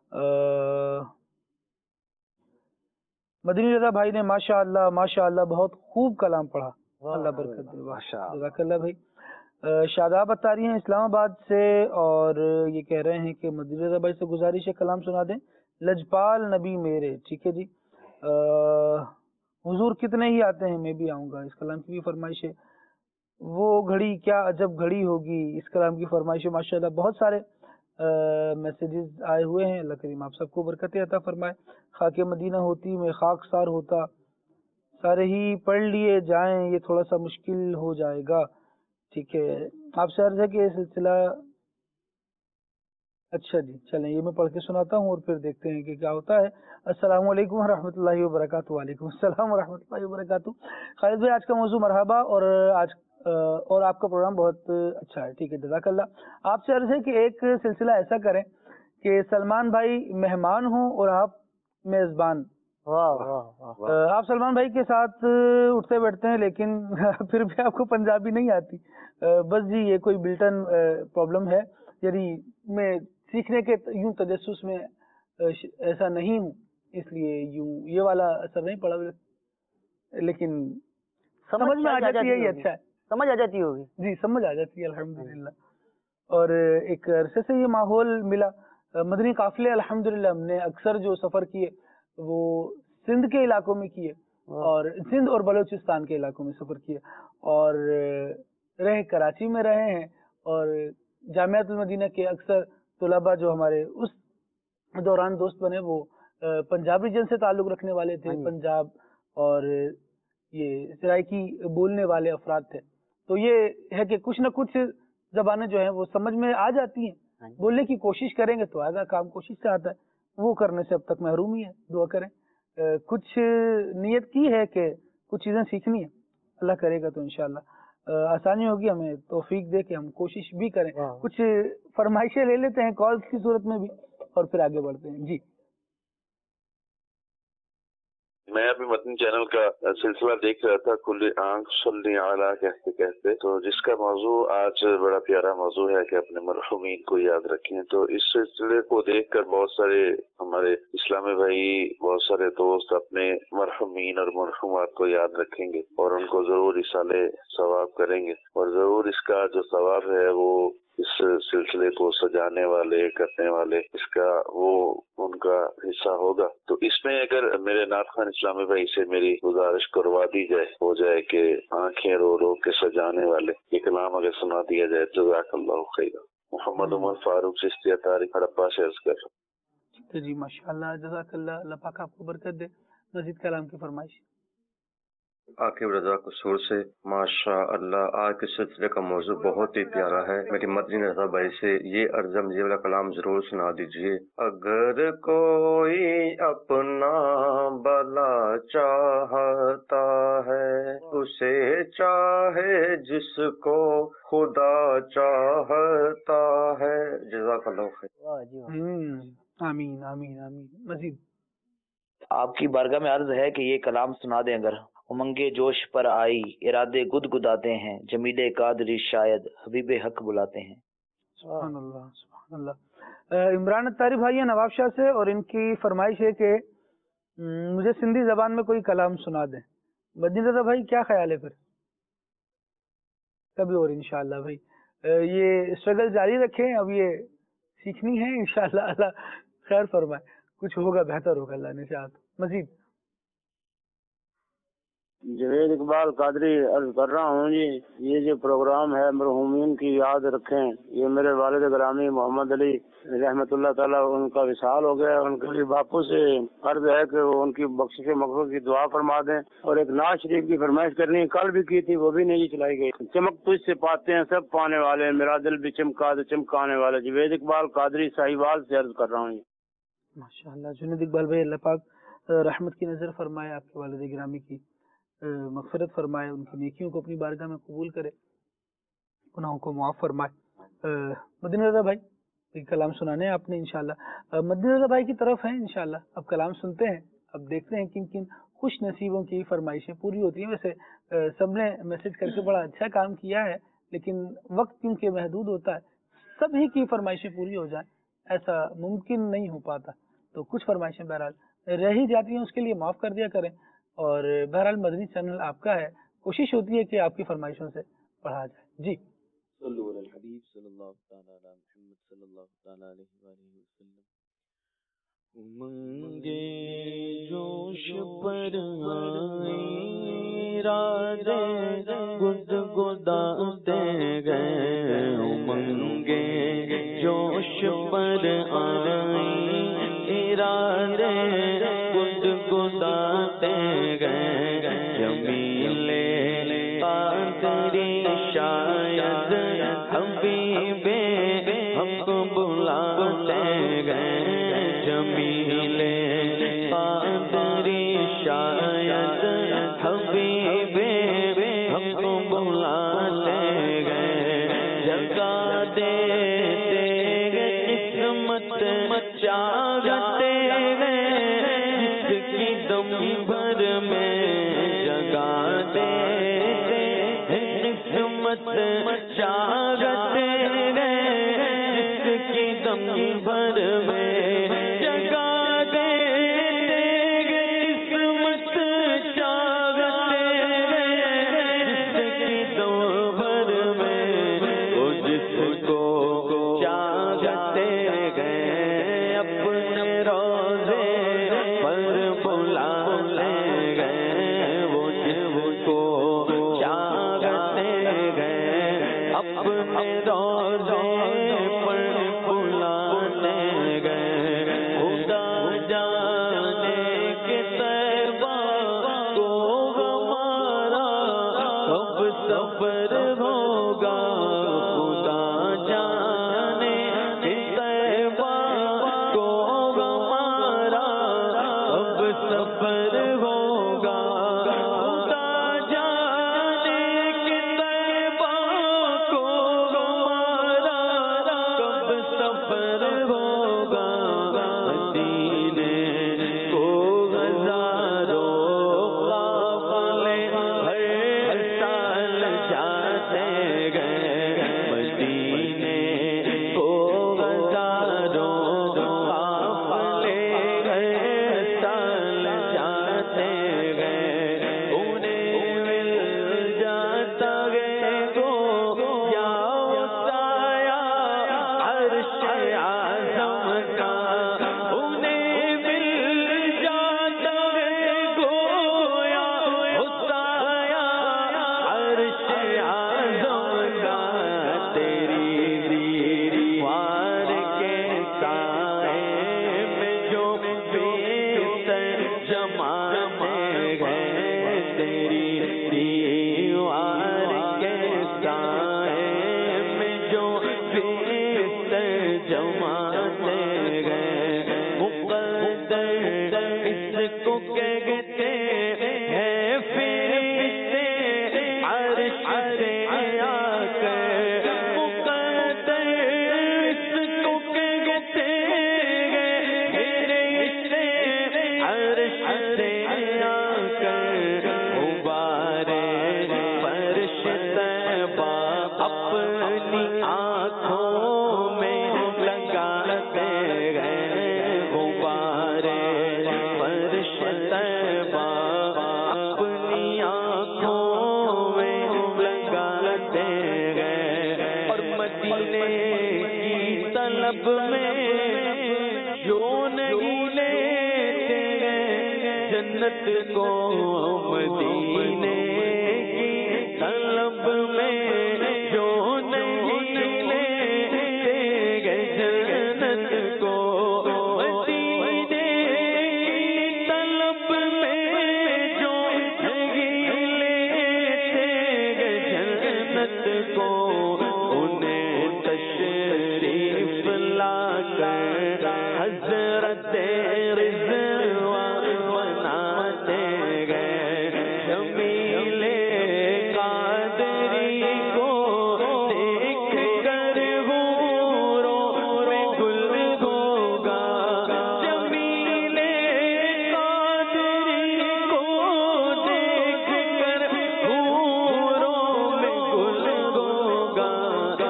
مدنی رضا بھائی نے ماشاءاللہ ماشاءاللہ بہت خوب کلام پڑھا، اللہ برکت دے، جزاک اللہ بھائی۔ شاداب اتاری ہیں اسلام آباد سے، اور یہ کہہ رہے ہیں کہ مدنی رضا بھائی سے گزارش ہے کلام سنا دیں، لجپال نبی میرے. ٹھیک ہے جی. حضور کتنے ہی آتے ہیں میں بھی آؤں گا، اس کلام کی بھی فرمائش ہے. وہ گھڑی کیا عجب گھڑی ہوگی، اس کلام کی فرمائش ہے. ماشاء اللہ بہت سارے میسیجز آئے ہوئے ہیں. اللہ کریم آپ سب کو برکت عطا فرمائے. خاک مدینہ ہوتی میں خاک سار ہوتا، سارے ہی پڑھ لیے جائیں یہ تھوڑا سا مشکل ہو جائے گا. ٹھیک ہے، آپ سے عرض ہے کہ یہ سلسلہ، اچھا جی چلیں یہ میں پڑھ کے سناتا ہوں اور پھر دیکھتے ہیں کہ کیا ہوتا ہے. السلام علیکم ورحمۃ اللہ وبرکاتہ. وعلیکم السلام ورحمۃ اللہ وبرکاتہ. خالد بھائی آج کا موضوع مرحبا، اور آج اور آپ کا پروگرام بہت اچھا ہے. ٹھیک ہے جزاک اللہ. آپ سے عرض ہے کہ ایک سلسلہ ایسا کریں کہ سلمان بھائی مہمان ہوں اور آپ میزبان. آپ سلمان بھائی کے ساتھ اٹھتے بیٹھتے ہیں لیکن پھر بھی آپ کو پنجابی نہیں آتی. بس جی یہ کوئی بلٹن پرابلم ہے، یعنی میں سیکھنے کے یوں تجسس میں ایسا نہیں ہوں، اس لیے یوں یہ والا اثر نہیں پڑا، لیکن سمجھ میں آ جاتی ہے. یہ اچھا ہے،
سمجھ آ جاتی ہوگی.
جی سمجھ آ جاتی ہے الحمدللہ. اور ایک عرصے سے یہ ماحول ملا. مدنی قافلے الحمدللہ ہم نے اکثر جو سفر کیے وہ سندھ کے علاقوں میں کیے، اور سندھ اور بلوچستان کے علاقوں میں سفر کیے، اور رہے کراچی میں رہے ہیں. اور جامعۃ المدینہ کے اکثر طلباء جو ہمارے اس دوران دوست بنے وہ پنجابی جن سے تعلق رکھنے والے تھے، پنجاب اور یہ سرائکی بولنے والے افراد تھے. تو یہ ہے کہ کچھ نہ کچھ زبانیں جو ہیں وہ سمجھ میں آ جاتی ہیں. بولنے کی کوشش کریں گے تو آگا کام کوشش سے آتا ہے، وہ کرنے سے اب تک محروم ہی ہے. دعا کریں. کچھ نیت کی ہے کہ کچھ چیزیں سیکھنی ہے، اللہ کرے گا تو انشاءاللہ آسانی ہوگی. ہمیں توفیق دے کہ ہم کوشش بھی کریں. کچھ فرمائشیں لے لیتے ہیں کالز کی صورت میں بھی اور پھر آگے بڑھتے ہیں. جی
میں ابھی مدنی چینل کا سلسلہ دیکھ رہا تھا، کل آنکھ صلی اعلیٰ کہتے کہتے، تو جس کا موضوع آج بڑا پیارا موضوع ہے کہ اپنے مرحومین کو یاد رکھیں. تو اس سلسلے کو دیکھ کر بہت سارے ہمارے اسلامی بھائی، بہت سارے دوست اپنے مرحومین اور مرحومات کو یاد رکھیں گے اور ان کو ضرور اصالے ثواب کریں گے، اور ضرور اس کا جو ثواب ہے وہ اس سلسلے کو سجانے والے کرنے والے اس کا وہ ان کا حصہ ہوگا. تو اس میں اگر میرے نعت خان اسلامی بھائی سے میری گزارش کروا دی جائے ہو جائے کہ آنکھیں رو رو کے سجانے والے یہ کلام اگر سنا دیا جائے جزاک اللہ خیر. محمد عمر فاروق چشتی اطاری ہڑپا سے عرض کر.
جی ماشاء اللہ جزاک اللہ. اللہ پاک آپ کو برکت دے. مزید کلام کی فرمائش.
عاقب رضا قصور سے. ماشاء اللہ آج کے سلسلے کا موضوع بہت ہی پیارا ہے. میری مدنی رضا بھائی سے یہ عرضم یہ والا کلام ضرور سنا دیجیے. اگر کوئی اپنا بھلا چاہتا ہے اسے چاہے جس کو خدا چاہتا ہے. جزاک اللہ خیر.
آمین آمین آمین. مزید
آپ کی بارگاہ میں عرض ہے کہ یہ کلام سنا دیں. اگر امنگے جوش پر آئی ارادے گد گداتے ہیں، جمیل قادری شاید حبیب حق بلاتے ہیں.
سبحان اللہ سبحان اللہ. عمران اتاری بھائی ہیں نواب شاہ سے، اور ان کی فرمائش ہے کہ مجھے سندھی زبان میں کوئی کلام سنا دیں. مدنی رضا بھائی کیا خیال ہے؟ پھر کبھی اور انشاءاللہ بھائی یہ اسٹرگل جاری رکھیں. اب یہ سیکھنی ہے انشاءاللہ. اللہ خیر فرمائے، کچھ ہوگا بہتر ہوگا اللہ نے چاہا تو. مزید
جوید اقبال قادری عرض کر رہا ہوں جی، یہ جو پروگرام ہے مرحومین کی یاد رکھیں، یہ میرے والد گرامی محمد علی رحمت اللہ تعالیٰ ان کا وصال ہو گیا. ان کے لیے باپو سے عرض ہے کہ وہ ان کی بخشش مغفرت کی دعا فرما دیں. اور ایک نعت شریف کی فرمائش کرنی ہے، کل بھی کی تھی وہ بھی نہیں چلائی گئی. چمک تجھ سے پاتے ہیں سب پانے والے، میرا دل بھی چمکا دے چمکانے والے. جوید اقبال قادری ساہیوال سے عرض کر رہا ہوں.
ماشاء اللہ. جنید اقبال بھائی اللہ پاک رحمت کی نظر فرمائے، آپ کے والد گرامی کی مغفرت فرمائے، ان کی نیکیوں کو اپنی بارگاہ میں قبول کرے، گناہوں کو معاف فرمائے. مدنی رضا بھائی کلام سنانے آپ نے انشاءاللہ. مدنی رضا بھائی کی طرف ہیں انشاءاللہ. اب کلام سنتے ہیں، اب دیکھتے ہیں کن کن خوش نصیبوں کی فرمائشیں پوری ہوتی ہیں. ویسے سب نے میسج کر کے بڑا اچھا کام کیا ہے، لیکن وقت کیونکہ محدود ہوتا ہے، سبھی کی فرمائشیں پوری ہو جائیں ایسا ممکن نہیں ہو پاتا. تو کچھ فرمائشیں بہرحال رہ ہی جاتی ہیں، اس کے لیے معاف کر دیا کریں. اور بہرحال مدنی چینل آپ کا ہے، کوشش ہوتی ہے کہ آپ کی فرمائشوں سے پڑھا جائے. جی
صلو علی الحبیب صلی اللہ تعالی علی محمد صلی اللہ تعالی علیہ وآلہ وسلم. امنگے جوش پر آئی ارادے گد گداتے گئے. امنگے جوش پر آئی ارادے گد گداتے گئے. جمیلے قادری شاید حبیبے حق بلاتے گئے. جمیلے قادری شاید حبیبے حق بلاتے گئے. جگا دیتے گئے قسمت چاہتے گئے جس کی دم بھر میں. جگا دیتے قسمت چاہتے گئے جس کی دم بھر میں. جگا دیتے گئے قسمت چاہتے گئے جس کی دم بھر میں. وہ جس کو چاہتے گئے اپنے روزے پر بلا لے گئے. وہ جس کو چاہتے گئے اپنے روزے پر بلا لے گئے. خدا جانے کے طیبہ کو ہمارا کب صبر ہوگا. خدا جانے کے طیبہ کو ہمارا کب صبر ہوگا. خدا جانے کے طیبہ کو ہمارا کب صبر ہوگا. مدینے کو ہزاروں قافلے ہر سال جاتے گئے. مدینے کو ہزاروں قافلے ہر سال جاتے گئے. انہیں مل جاتا گئے گو یا سایہ عرش اعظم کا. انہیں مل جاتا گئے گو یا سایہ عرش اعظم کا. تیری دیوار کے سائے میں جو بستر جماتے گئے. تیری دیوار کے سائے میں جو بستر جماتے گئے. مقدر اس کو کہتے ہیں فرشتے عرش سے آ کر. مقدر اس کو کہتے ہیں فرشتے عرش سے آ کر. غبارے فرش طیبہ اپنی آنکھوں میں لگاتے گئے. غبارے فرش طیبہ اپنی آنکھوں میں لگاتے گئے. اور مدینے کی طلب میں جو نہیں لیتے گئے جنت کو. مدینے کی طلب میں جو نہیں لیتے گئے جنت کو. مدینے کی طلب میں جو نہیں لیتے گئے جنت کو. انہیں تشریف لا کر حضرت رضوان مناتے گئے. جمیلے قادری کو دیکھ کر حوروں میں گل ہوگا. جمیلے قادری کو دیکھ کر حوروں میں گل ہوگا.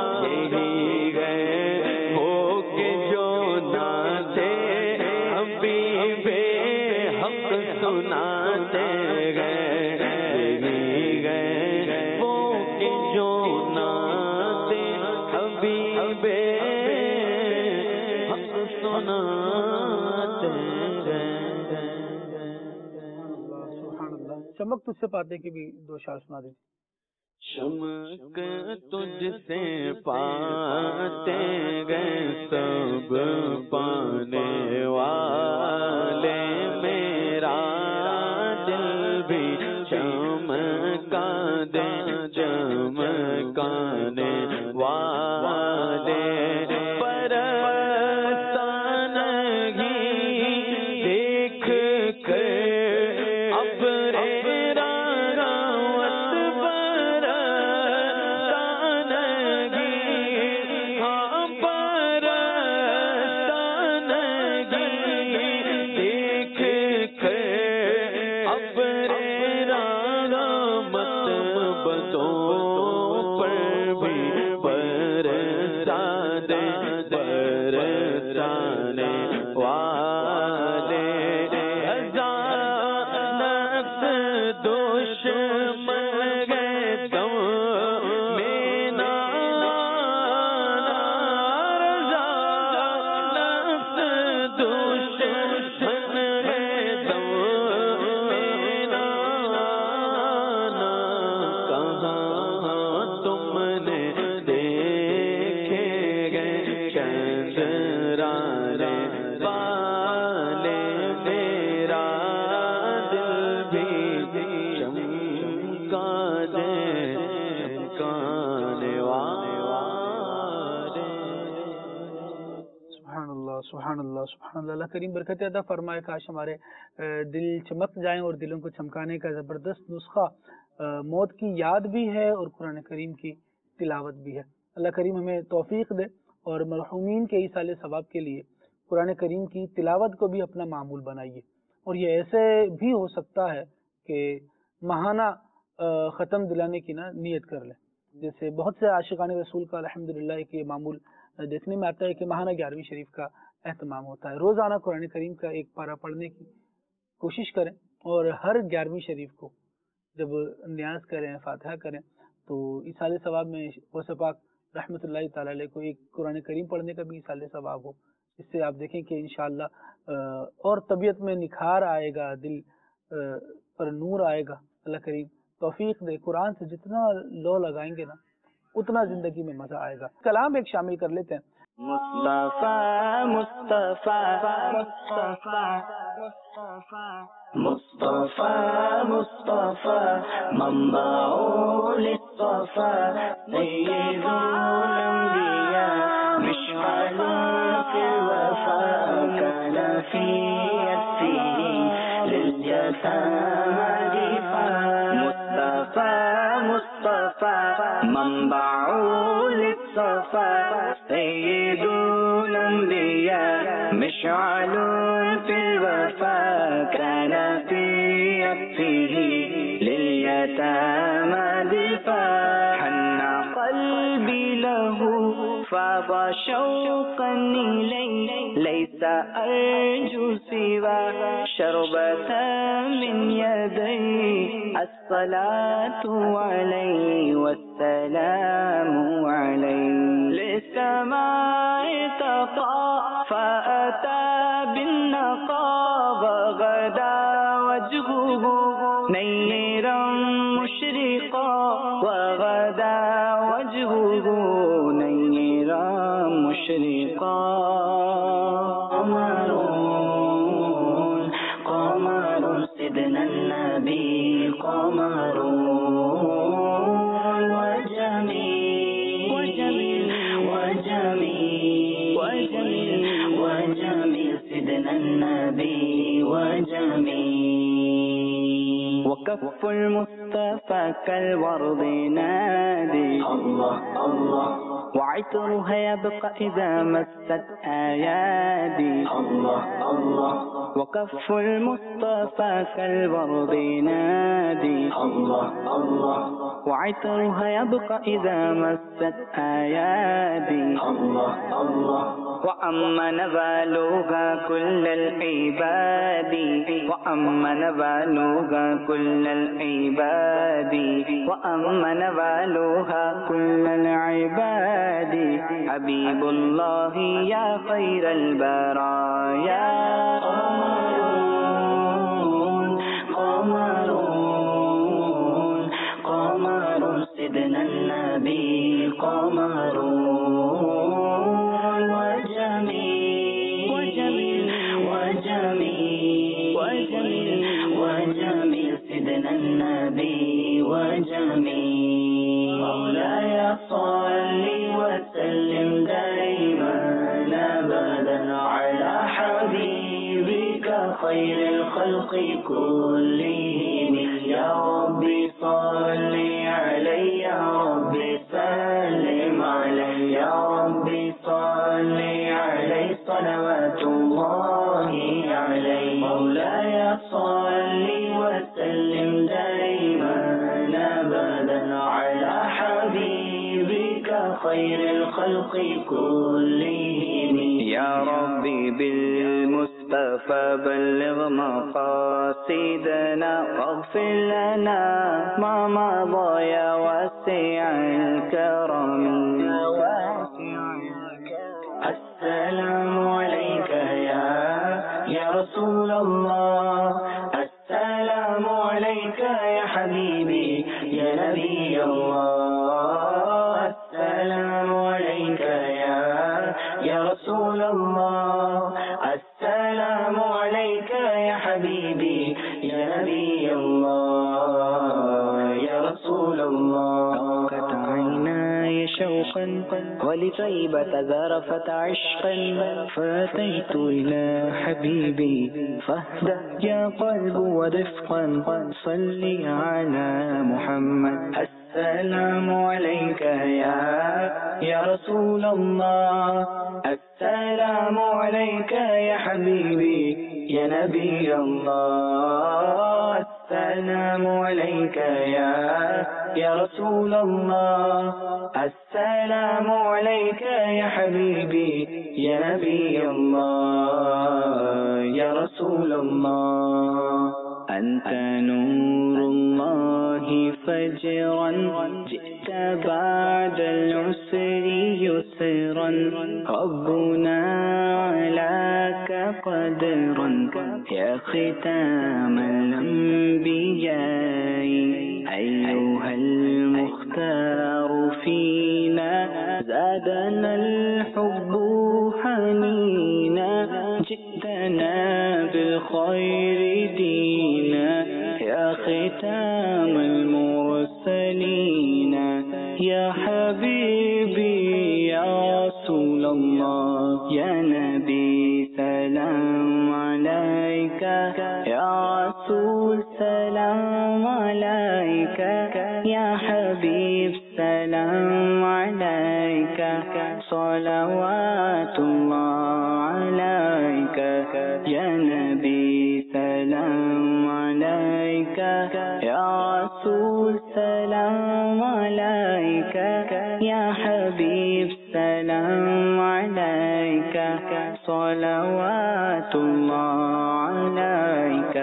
یہی گئے ہو کے جو نہ تھے ابھی
سناتے گئے.
سبحان اللہ. چمک تجھ سے پاتے کی بھی دو شعر سنا دیجیے.
چمک تجھ سے پاتے گئے سب پانے والے, میرا دل بھی چمکا دے چمکانے والے.
سبحان اللہ سبحان اللہ. اللہ کریم برکت عطا فرمائے. کاش ہمارے دل چمک جائیں اور دلوں کو چمکانے کا زبردست نسخہ موت کی یاد بھی ہے اور قرآن کریم کی تلاوت بھی ہے. اللہ کریم ہمیں توفیق دے اور مرحومین کے ایصال ثواب کے لیے قرآن کریم کی تلاوت کو بھی اپنا معمول بنائیے. اور یہ ایسے بھی ہو سکتا ہے کہ ماہانہ ختم دلانے کی نا نیت کر لیں. جیسے بہت سے عاشقان رسول کا الحمدللہ ایک یہ معمول دیکھنے میں آتا ہے کہ ماہانہ گیارہویں شریف کا اہتمام ہوتا ہے. روزانہ قرآن کریم کا ایک پارہ پڑھنے کی کوشش کریں اور ہر گیارہویں شریف کو جب نیاز کریں فاتحہ کریں تو ایصال ثواب میں غوث پاک رحمۃ اللہ تعالی علیہ کو ایک قرآن کریم پڑھنے کا بھی ایصال ثواب ہو. اس سے آپ دیکھیں کہ انشاءاللہ اور طبیعت میں نکھار آئے گا, دل پر نور آئے گا. اللہ کریم توفیق دے. قرآن سے جتنا لو لگائیں گے نا اتنا زندگی میں مزہ آئے گا. کلام ایک شامل کر لیتے ہیں.
مصطفیٰ مصطفیٰ مصطفیٰ مصطفیٰ مصطفیٰ منبع للصفا سید الانبیاء مشعل فی الوفا کان فی یده للجسام دفاع. مصطفیٰ مصطفیٰ منبع للصفا سید الانبیاء مشعل فی الوفا کان فی یده للیتامى دفاع. حن قلبی له فاض شوقا إليه ليس أرجو سوى شربة من يدي الصلاة عليه والسلام عليه. للسماء تطا فأتى بالنقاب غدا وجهه نيرا مشرقا وغدا وجهه نيرا مشرقا. قمرون قمر سيدنا النبي قمرون وجميل وجميل وجميل وجميل وجميل سيدنا النبي وجميل. وكف المصطفى كالورد نادي الله الله وعطرها يبقى إذا مست أيادي الله الله. وكف المصطفى كالورد نادي الله الله وعطرها يبقى إذا مست أيادي الله الله. وأمن بالوها كل العباد وأمن بالوها كل العباد وأمن بالوها كل العباد حبيب الله يا خير البرايا قمرون قمرون سيدنا النبي قمرون وجميل وجميل وجميل وجميل وجميل سيدنا النبي وجميل مولاي صل وسلم دائما أبدا على حبيبك خير الخلق كلهم يا ربي صل عليه يا ربي سلم عليه يا ربي صل عليه صلوات الله عليه مولاي صل وسلم دائما أبدا على حبيبك خير الخلق كلهم يا ربي بالمصطفى بلغ مقاصدنا واغفر لنا ما مضى يا واسع الكرم السلام عليك يا يا رسول الله السلام عليك يا حبيبي يا نبي الله السلام عليك يا يا رسول الله السلام عليك يا حبيبي يا نبي الله يا رسول الله قد عيناي شوقا ولطيبة ذرفت عشقا فأتيت إلى حبيبي فاهدأ يا قلب ورفقا صلي على محمد السلام عليك يا يا رسول الله السلام عليك يا حبيبي يا نبي الله السلام عليك يا يا رسول الله السلام عليك يا حبيبي يا نبي الله يا رسول الله أنت نور الله فجرا جئت بعد العسر يسرا ربنا علاك قدرا يا ختام الأنبياء أيها المختار فينا زادنا الحب حنينا جئتنا بالخير دينا يا ختام المرسلين يا حبيبي يا رسول الله يا نبي سلام عليك يا رسول سلام عليك يا حبيب سلام عليك صلوات الله عليك يا نبي سلام عليك يا رسول سلام عليك يا حبيب سلام عليك صلوات الله عليك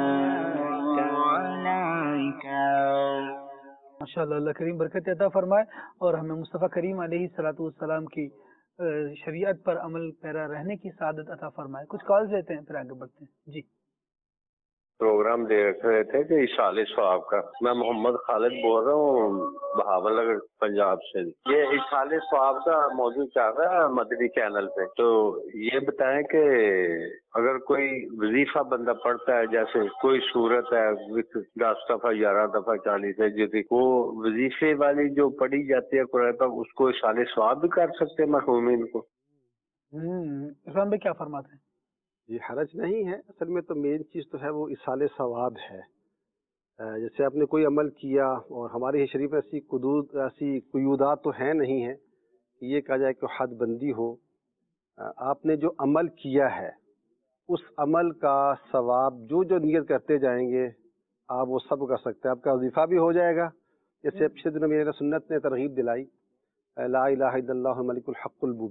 عليك
माशाअल्लाह अल्लाह करीम बरकत अता फरमाए और हमें मुस्तफ़ा करीम अलैहिस्सलातु वस्सलाम की शरीयत पर अमल पैरा रहने की सादत अता फरमाए। कुछ कॉल्स लेते हैं फिर आगे बढ़ते हैं जी।
प्रोग्राम देख रहे थे कि इशाले स्वाब का। मैं मोहम्मद खालिद बोल रहा हूँ बहावलनगर पंजाब से। ये इशाले स्वाब का मौजूद चल रहा है मदनी चैनल पे, तो ये बताएं कि अगर कोई वजीफा बंदा पढ़ता है, जैसे कोई सूरत है दस दफा ग्यारह दफा चालीस है, जो वो वजीफे वाली जो पढ़ी जाती है कुरान पाक, उसको इशाले स्वाब भी कर सकते हैं मरहूमीन को?
हम्म इस्लाम में क्या फरमाते हैं?
ये हरज नहीं है। असल में तो मेन चीज़ तो है वो इसाले सवाब है। जैसे आपने कोई अमल किया और हमारे शरीफ में ऐसी कुदूद ऐसी कुयूदात तो हैं नहीं है कि ये कहा जाए कि हद बंदी हो। आपने जो अमल किया है उस अमल का सवाब जो जो नियत करते जाएंगे आप वो सब कर सकते हैं। आपका वजीफ़ा भी हो जाएगा। जैसे पिछले दिनों मेरे सुन्नत ने तरगीब दिलाई ला इलाहा इल्लल्लाहुल मलिकुल हक़्क़ुल मुबीन,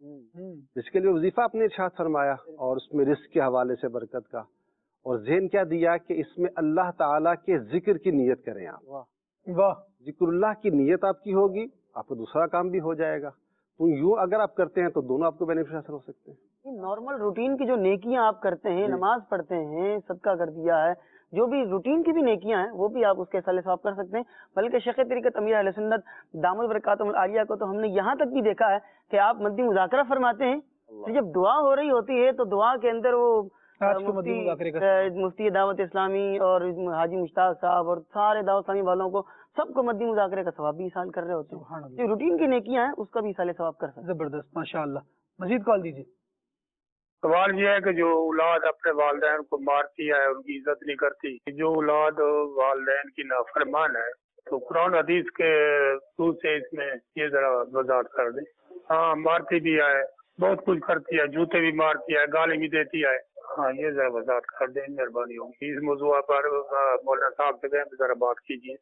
इसके लिए वजीफा आपने इरशाद फरमाया और उसमें रिस्क के हवाले से बरकत का, और ज़हन क्या दिया कि इसमें अल्लाह ताला के जिक्र की नीयत करें आप।
वाह,
जिक्रुल्लाह की नीयत आपकी होगी, आपका दूसरा काम भी हो जाएगा। तो यूं अगर आप करते हैं तो दोनों आपको बेनिफिशियल हो सकते हैं।
नॉर्मल रूटीन की जो नेकियां आप करते हैं, नमाज पढ़ते हैं, सदका कर दिया है, जो भी रूटीन की भी नेकियां हैं वो भी आप उसके साले सवाब कर सकते हैं। बल्कि शेख तरीक़त अमीर अहले सुन्नत दामद बरकातुहुल आलिया को तो हमने यहाँ तक भी देखा है कि आप मद्दी मुज़ाकरा फरमाते हैं, फिर जब दुआ हो रही होती है तो दुआ के अंदर वो मुफ्ती मुफ्ती दावत इस्लामी और हाजी मुश्ताक साहब और सारे दावत इस्लामी वालों को सबको मद्दी मुज़ाकरे का सवाब भी इसाल कर रहे होते हैं। जो रूटीन की नेकियां हैं उसका भी इसाले सवाब कर सकते हैं।
जबरदस्त, माशाअल्लाह। मजीद कॉल दीजिए।
सवाल ये है कि जो औलाद अपने वालिदैन को मारती है, उनकी इज्जत नहीं करती, जो औलाद वालिदैन की नाफरमान है, तो कुरान हदीस के रूप से इसमें ये जरा वजाहत कर दे। हाँ, मारती भी है, बहुत कुछ करती है, जूते भी मारती है, गाली भी देती है। हाँ, ये जरा वजाहत कर दे, मेहरबानी होगी। इस मौजूद पर मौलाना साहब से कहें जरा बात कीजिए।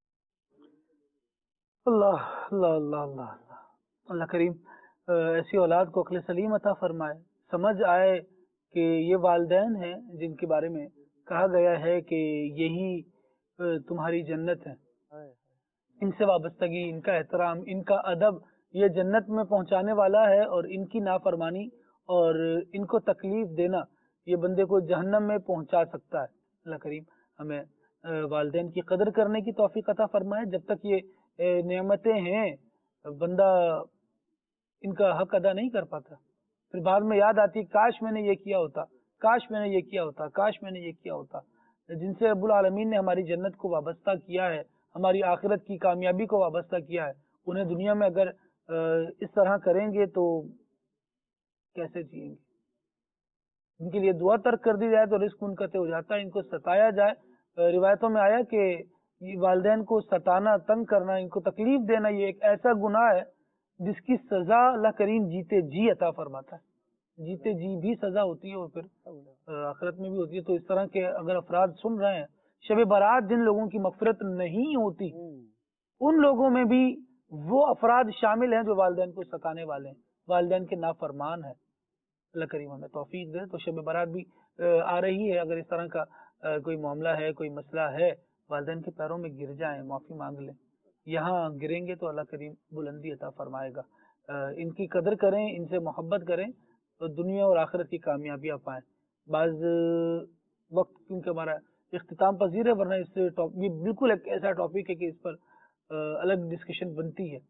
अल्लाह अल्लाह अल्लाह अल्लाह अल्लाह करीम ऐसी औलाद को अक्ल सलीम अता फरमाए, समझ आए कि ये वालिदैन हैं जिनके बारे में कहा गया है कि यही तुम्हारी जन्नत है। इनसे वाबस्तगी, इनका एहतराम, इनका अदब ये जन्नत में पहुंचाने वाला है, और इनकी नाफरमानी और इनको तकलीफ देना ये बंदे को जहन्नम में पहुंचा सकता है। अल्लाह करीम हमें वालिदैन की कदर करने की तौफीक अता फरमाए। जब तक ये नेमतें हैं बंदा इनका हक अदा नहीं कर पाता, फिर बाद में याद आती काश मैंने ये किया होता, काश मैंने ये किया होता, काश मैंने ये किया होता। जिनसे रब्बुल आलमीन ने हमारी जन्नत को वाबस्ता किया है, हमारी आखिरत की कामयाबी को वाबस्ता किया है, उन्हें दुनिया में अगर इस तरह करेंगे तो कैसे जिएंगे। इनके लिए दुआ तर्क कर दी जाए तो रिस्क मुनक़ते हो जाता है, इनको सताया जाए। रिवायतों में आया कि वालिदैन को सताना, तंग करना, इनको तकलीफ देना ये एक ऐसा गुनाह है जिसकी सजा अल्लाह करीम जीते जी अता फरमाता है। जीते जी भी सजा होती है और फिर आखिरत में भी होती है। तो इस तरह के अगर अफराद सुन रहे हैं, शब बारात जिन लोगों की मग़फ़िरत नहीं होती, उन लोगों में भी वो अफराद शामिल हैं जो वालिदैन को सताने वाले हैं, वालिदैन के नाफरमान है। अल्लाह करीम हमें तौफीक दे। तो शब बारात भी आ रही है, अगर इस तरह का कोई मामला है, कोई मसला है, वालिदैन के पैरों में गिर जाएं, माफ़ी मांग लें। यहाँ गिरेंगे तो अल्लाह करीम बुलंदी अता फरमाएगा। इनकी कदर करें, इनसे मोहब्बत करें तो दुनिया और आखिरत की कामयाबियाँ पाएं। बाज़ वक्त क्योंकि हमारा इख्तिताम पजीर है, वरना इस टॉपिक ये बिल्कुल एक ऐसा टॉपिक है कि इस पर अलग डिस्कशन बनती है।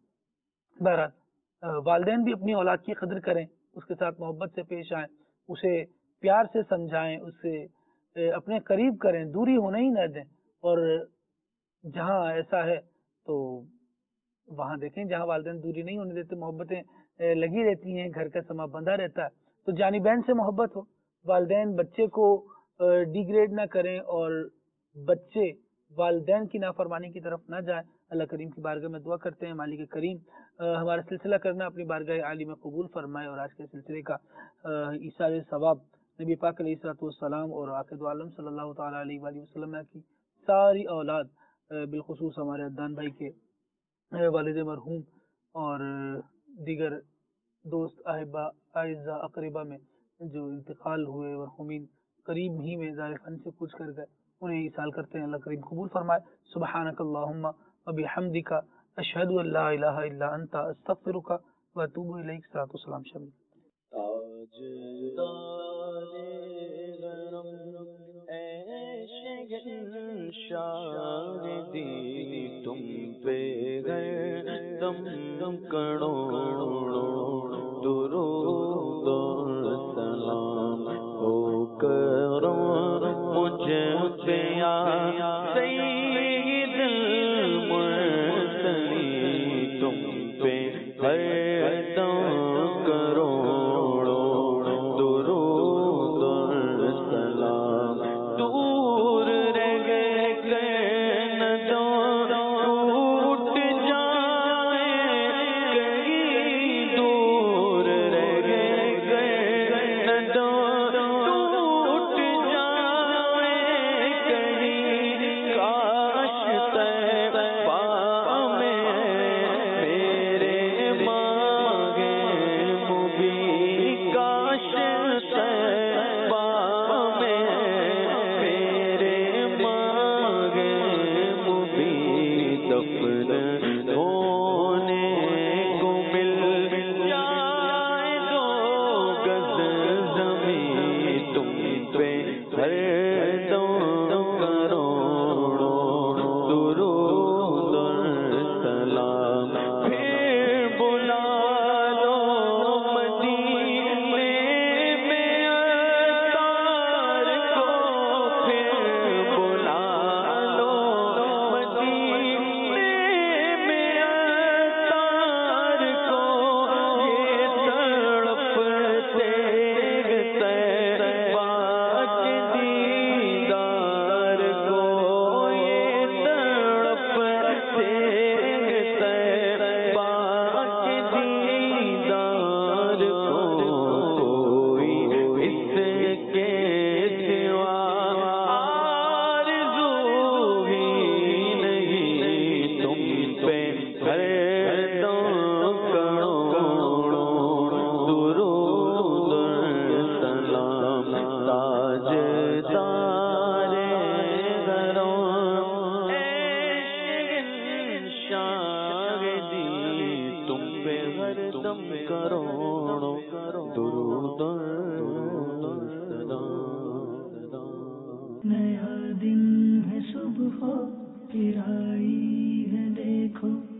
बहरहाल वालिदैन भी अपनी औलाद की कदर करें, उसके साथ मोहब्बत से पेश आएँ, उसे प्यार से समझाएं, उससे अपने करीब करें, दूरी होने ही न दें। और जहाँ ऐसा है तो वहाँ देखें जहाँ वालिदैन दूरी नहीं होने देते, मोहब्बतें लगी रहती हैं, घर का समा बंधा रहता है, तो जानिबैन से मोहब्बत हो। वालिदैन बच्चे को डिग्रेड ना करें और बच्चे वालिदैन की नाफरमानी की तरफ ना जाए। अल्लाह करीम की बारगाह में दुआ करते हैं मालिक करीम हमारा सिलसिला करना अपनी बारगाह आली में कबूल फरमाए, और आज के सिलसिले का ईसाल सवाब नबी पाक अलैहिस्सलाम और आखिर आलम सल्लल्लाहु तआला अलैहि वसल्लम की सारी औलाद, बिलखुसूस हमारे अद्दान भाई के वालिद मरहूम और दीगर दोस्त अहिबा आइज़ा अकरीबा में जो इंतकाल हुए मरहूमीन करीब ही में ज़ाहिर फन से कुछ कर गए, उन्हें ईसाल करते हैं। अल्लाह करीम कबूल फरमाए। सुब्हानकल्लाहुम्मा व बिहम्दिका अशहदु अल्ला इलाहा इल्ला अंता अस्तगफिरुका व अतूबु इलैक। सलातो सलाम शामिल।
तुम पे गए तुम तुम करोड़ों दुरूद सलाम हो करो मुझे पे या सैयदुल मुरसलीन। तुम पे हर दम करोड़ों दुरूद सलाम। दूर रह गए न दो टूट जाए कहीं दूर
ہر دم کروڑوں درود اور سلام پھر بلا لو مدینے میں اتار کو پھر بلا لو مدینے میں اتار کو یہ تڑپتے طیبہ کے دیدار کو یہ تڑپتے طیبہ کے دیدار کو کوئی اس کے سوا آرزو ہی نہیں تم پہ ہر دم کروڑوں درود سلام تاجدار گھروں شاہدی تم پہ ہر دم کروڑوں درود سلام
نیا دن ہے صبح پھر آئی ہے دیکھو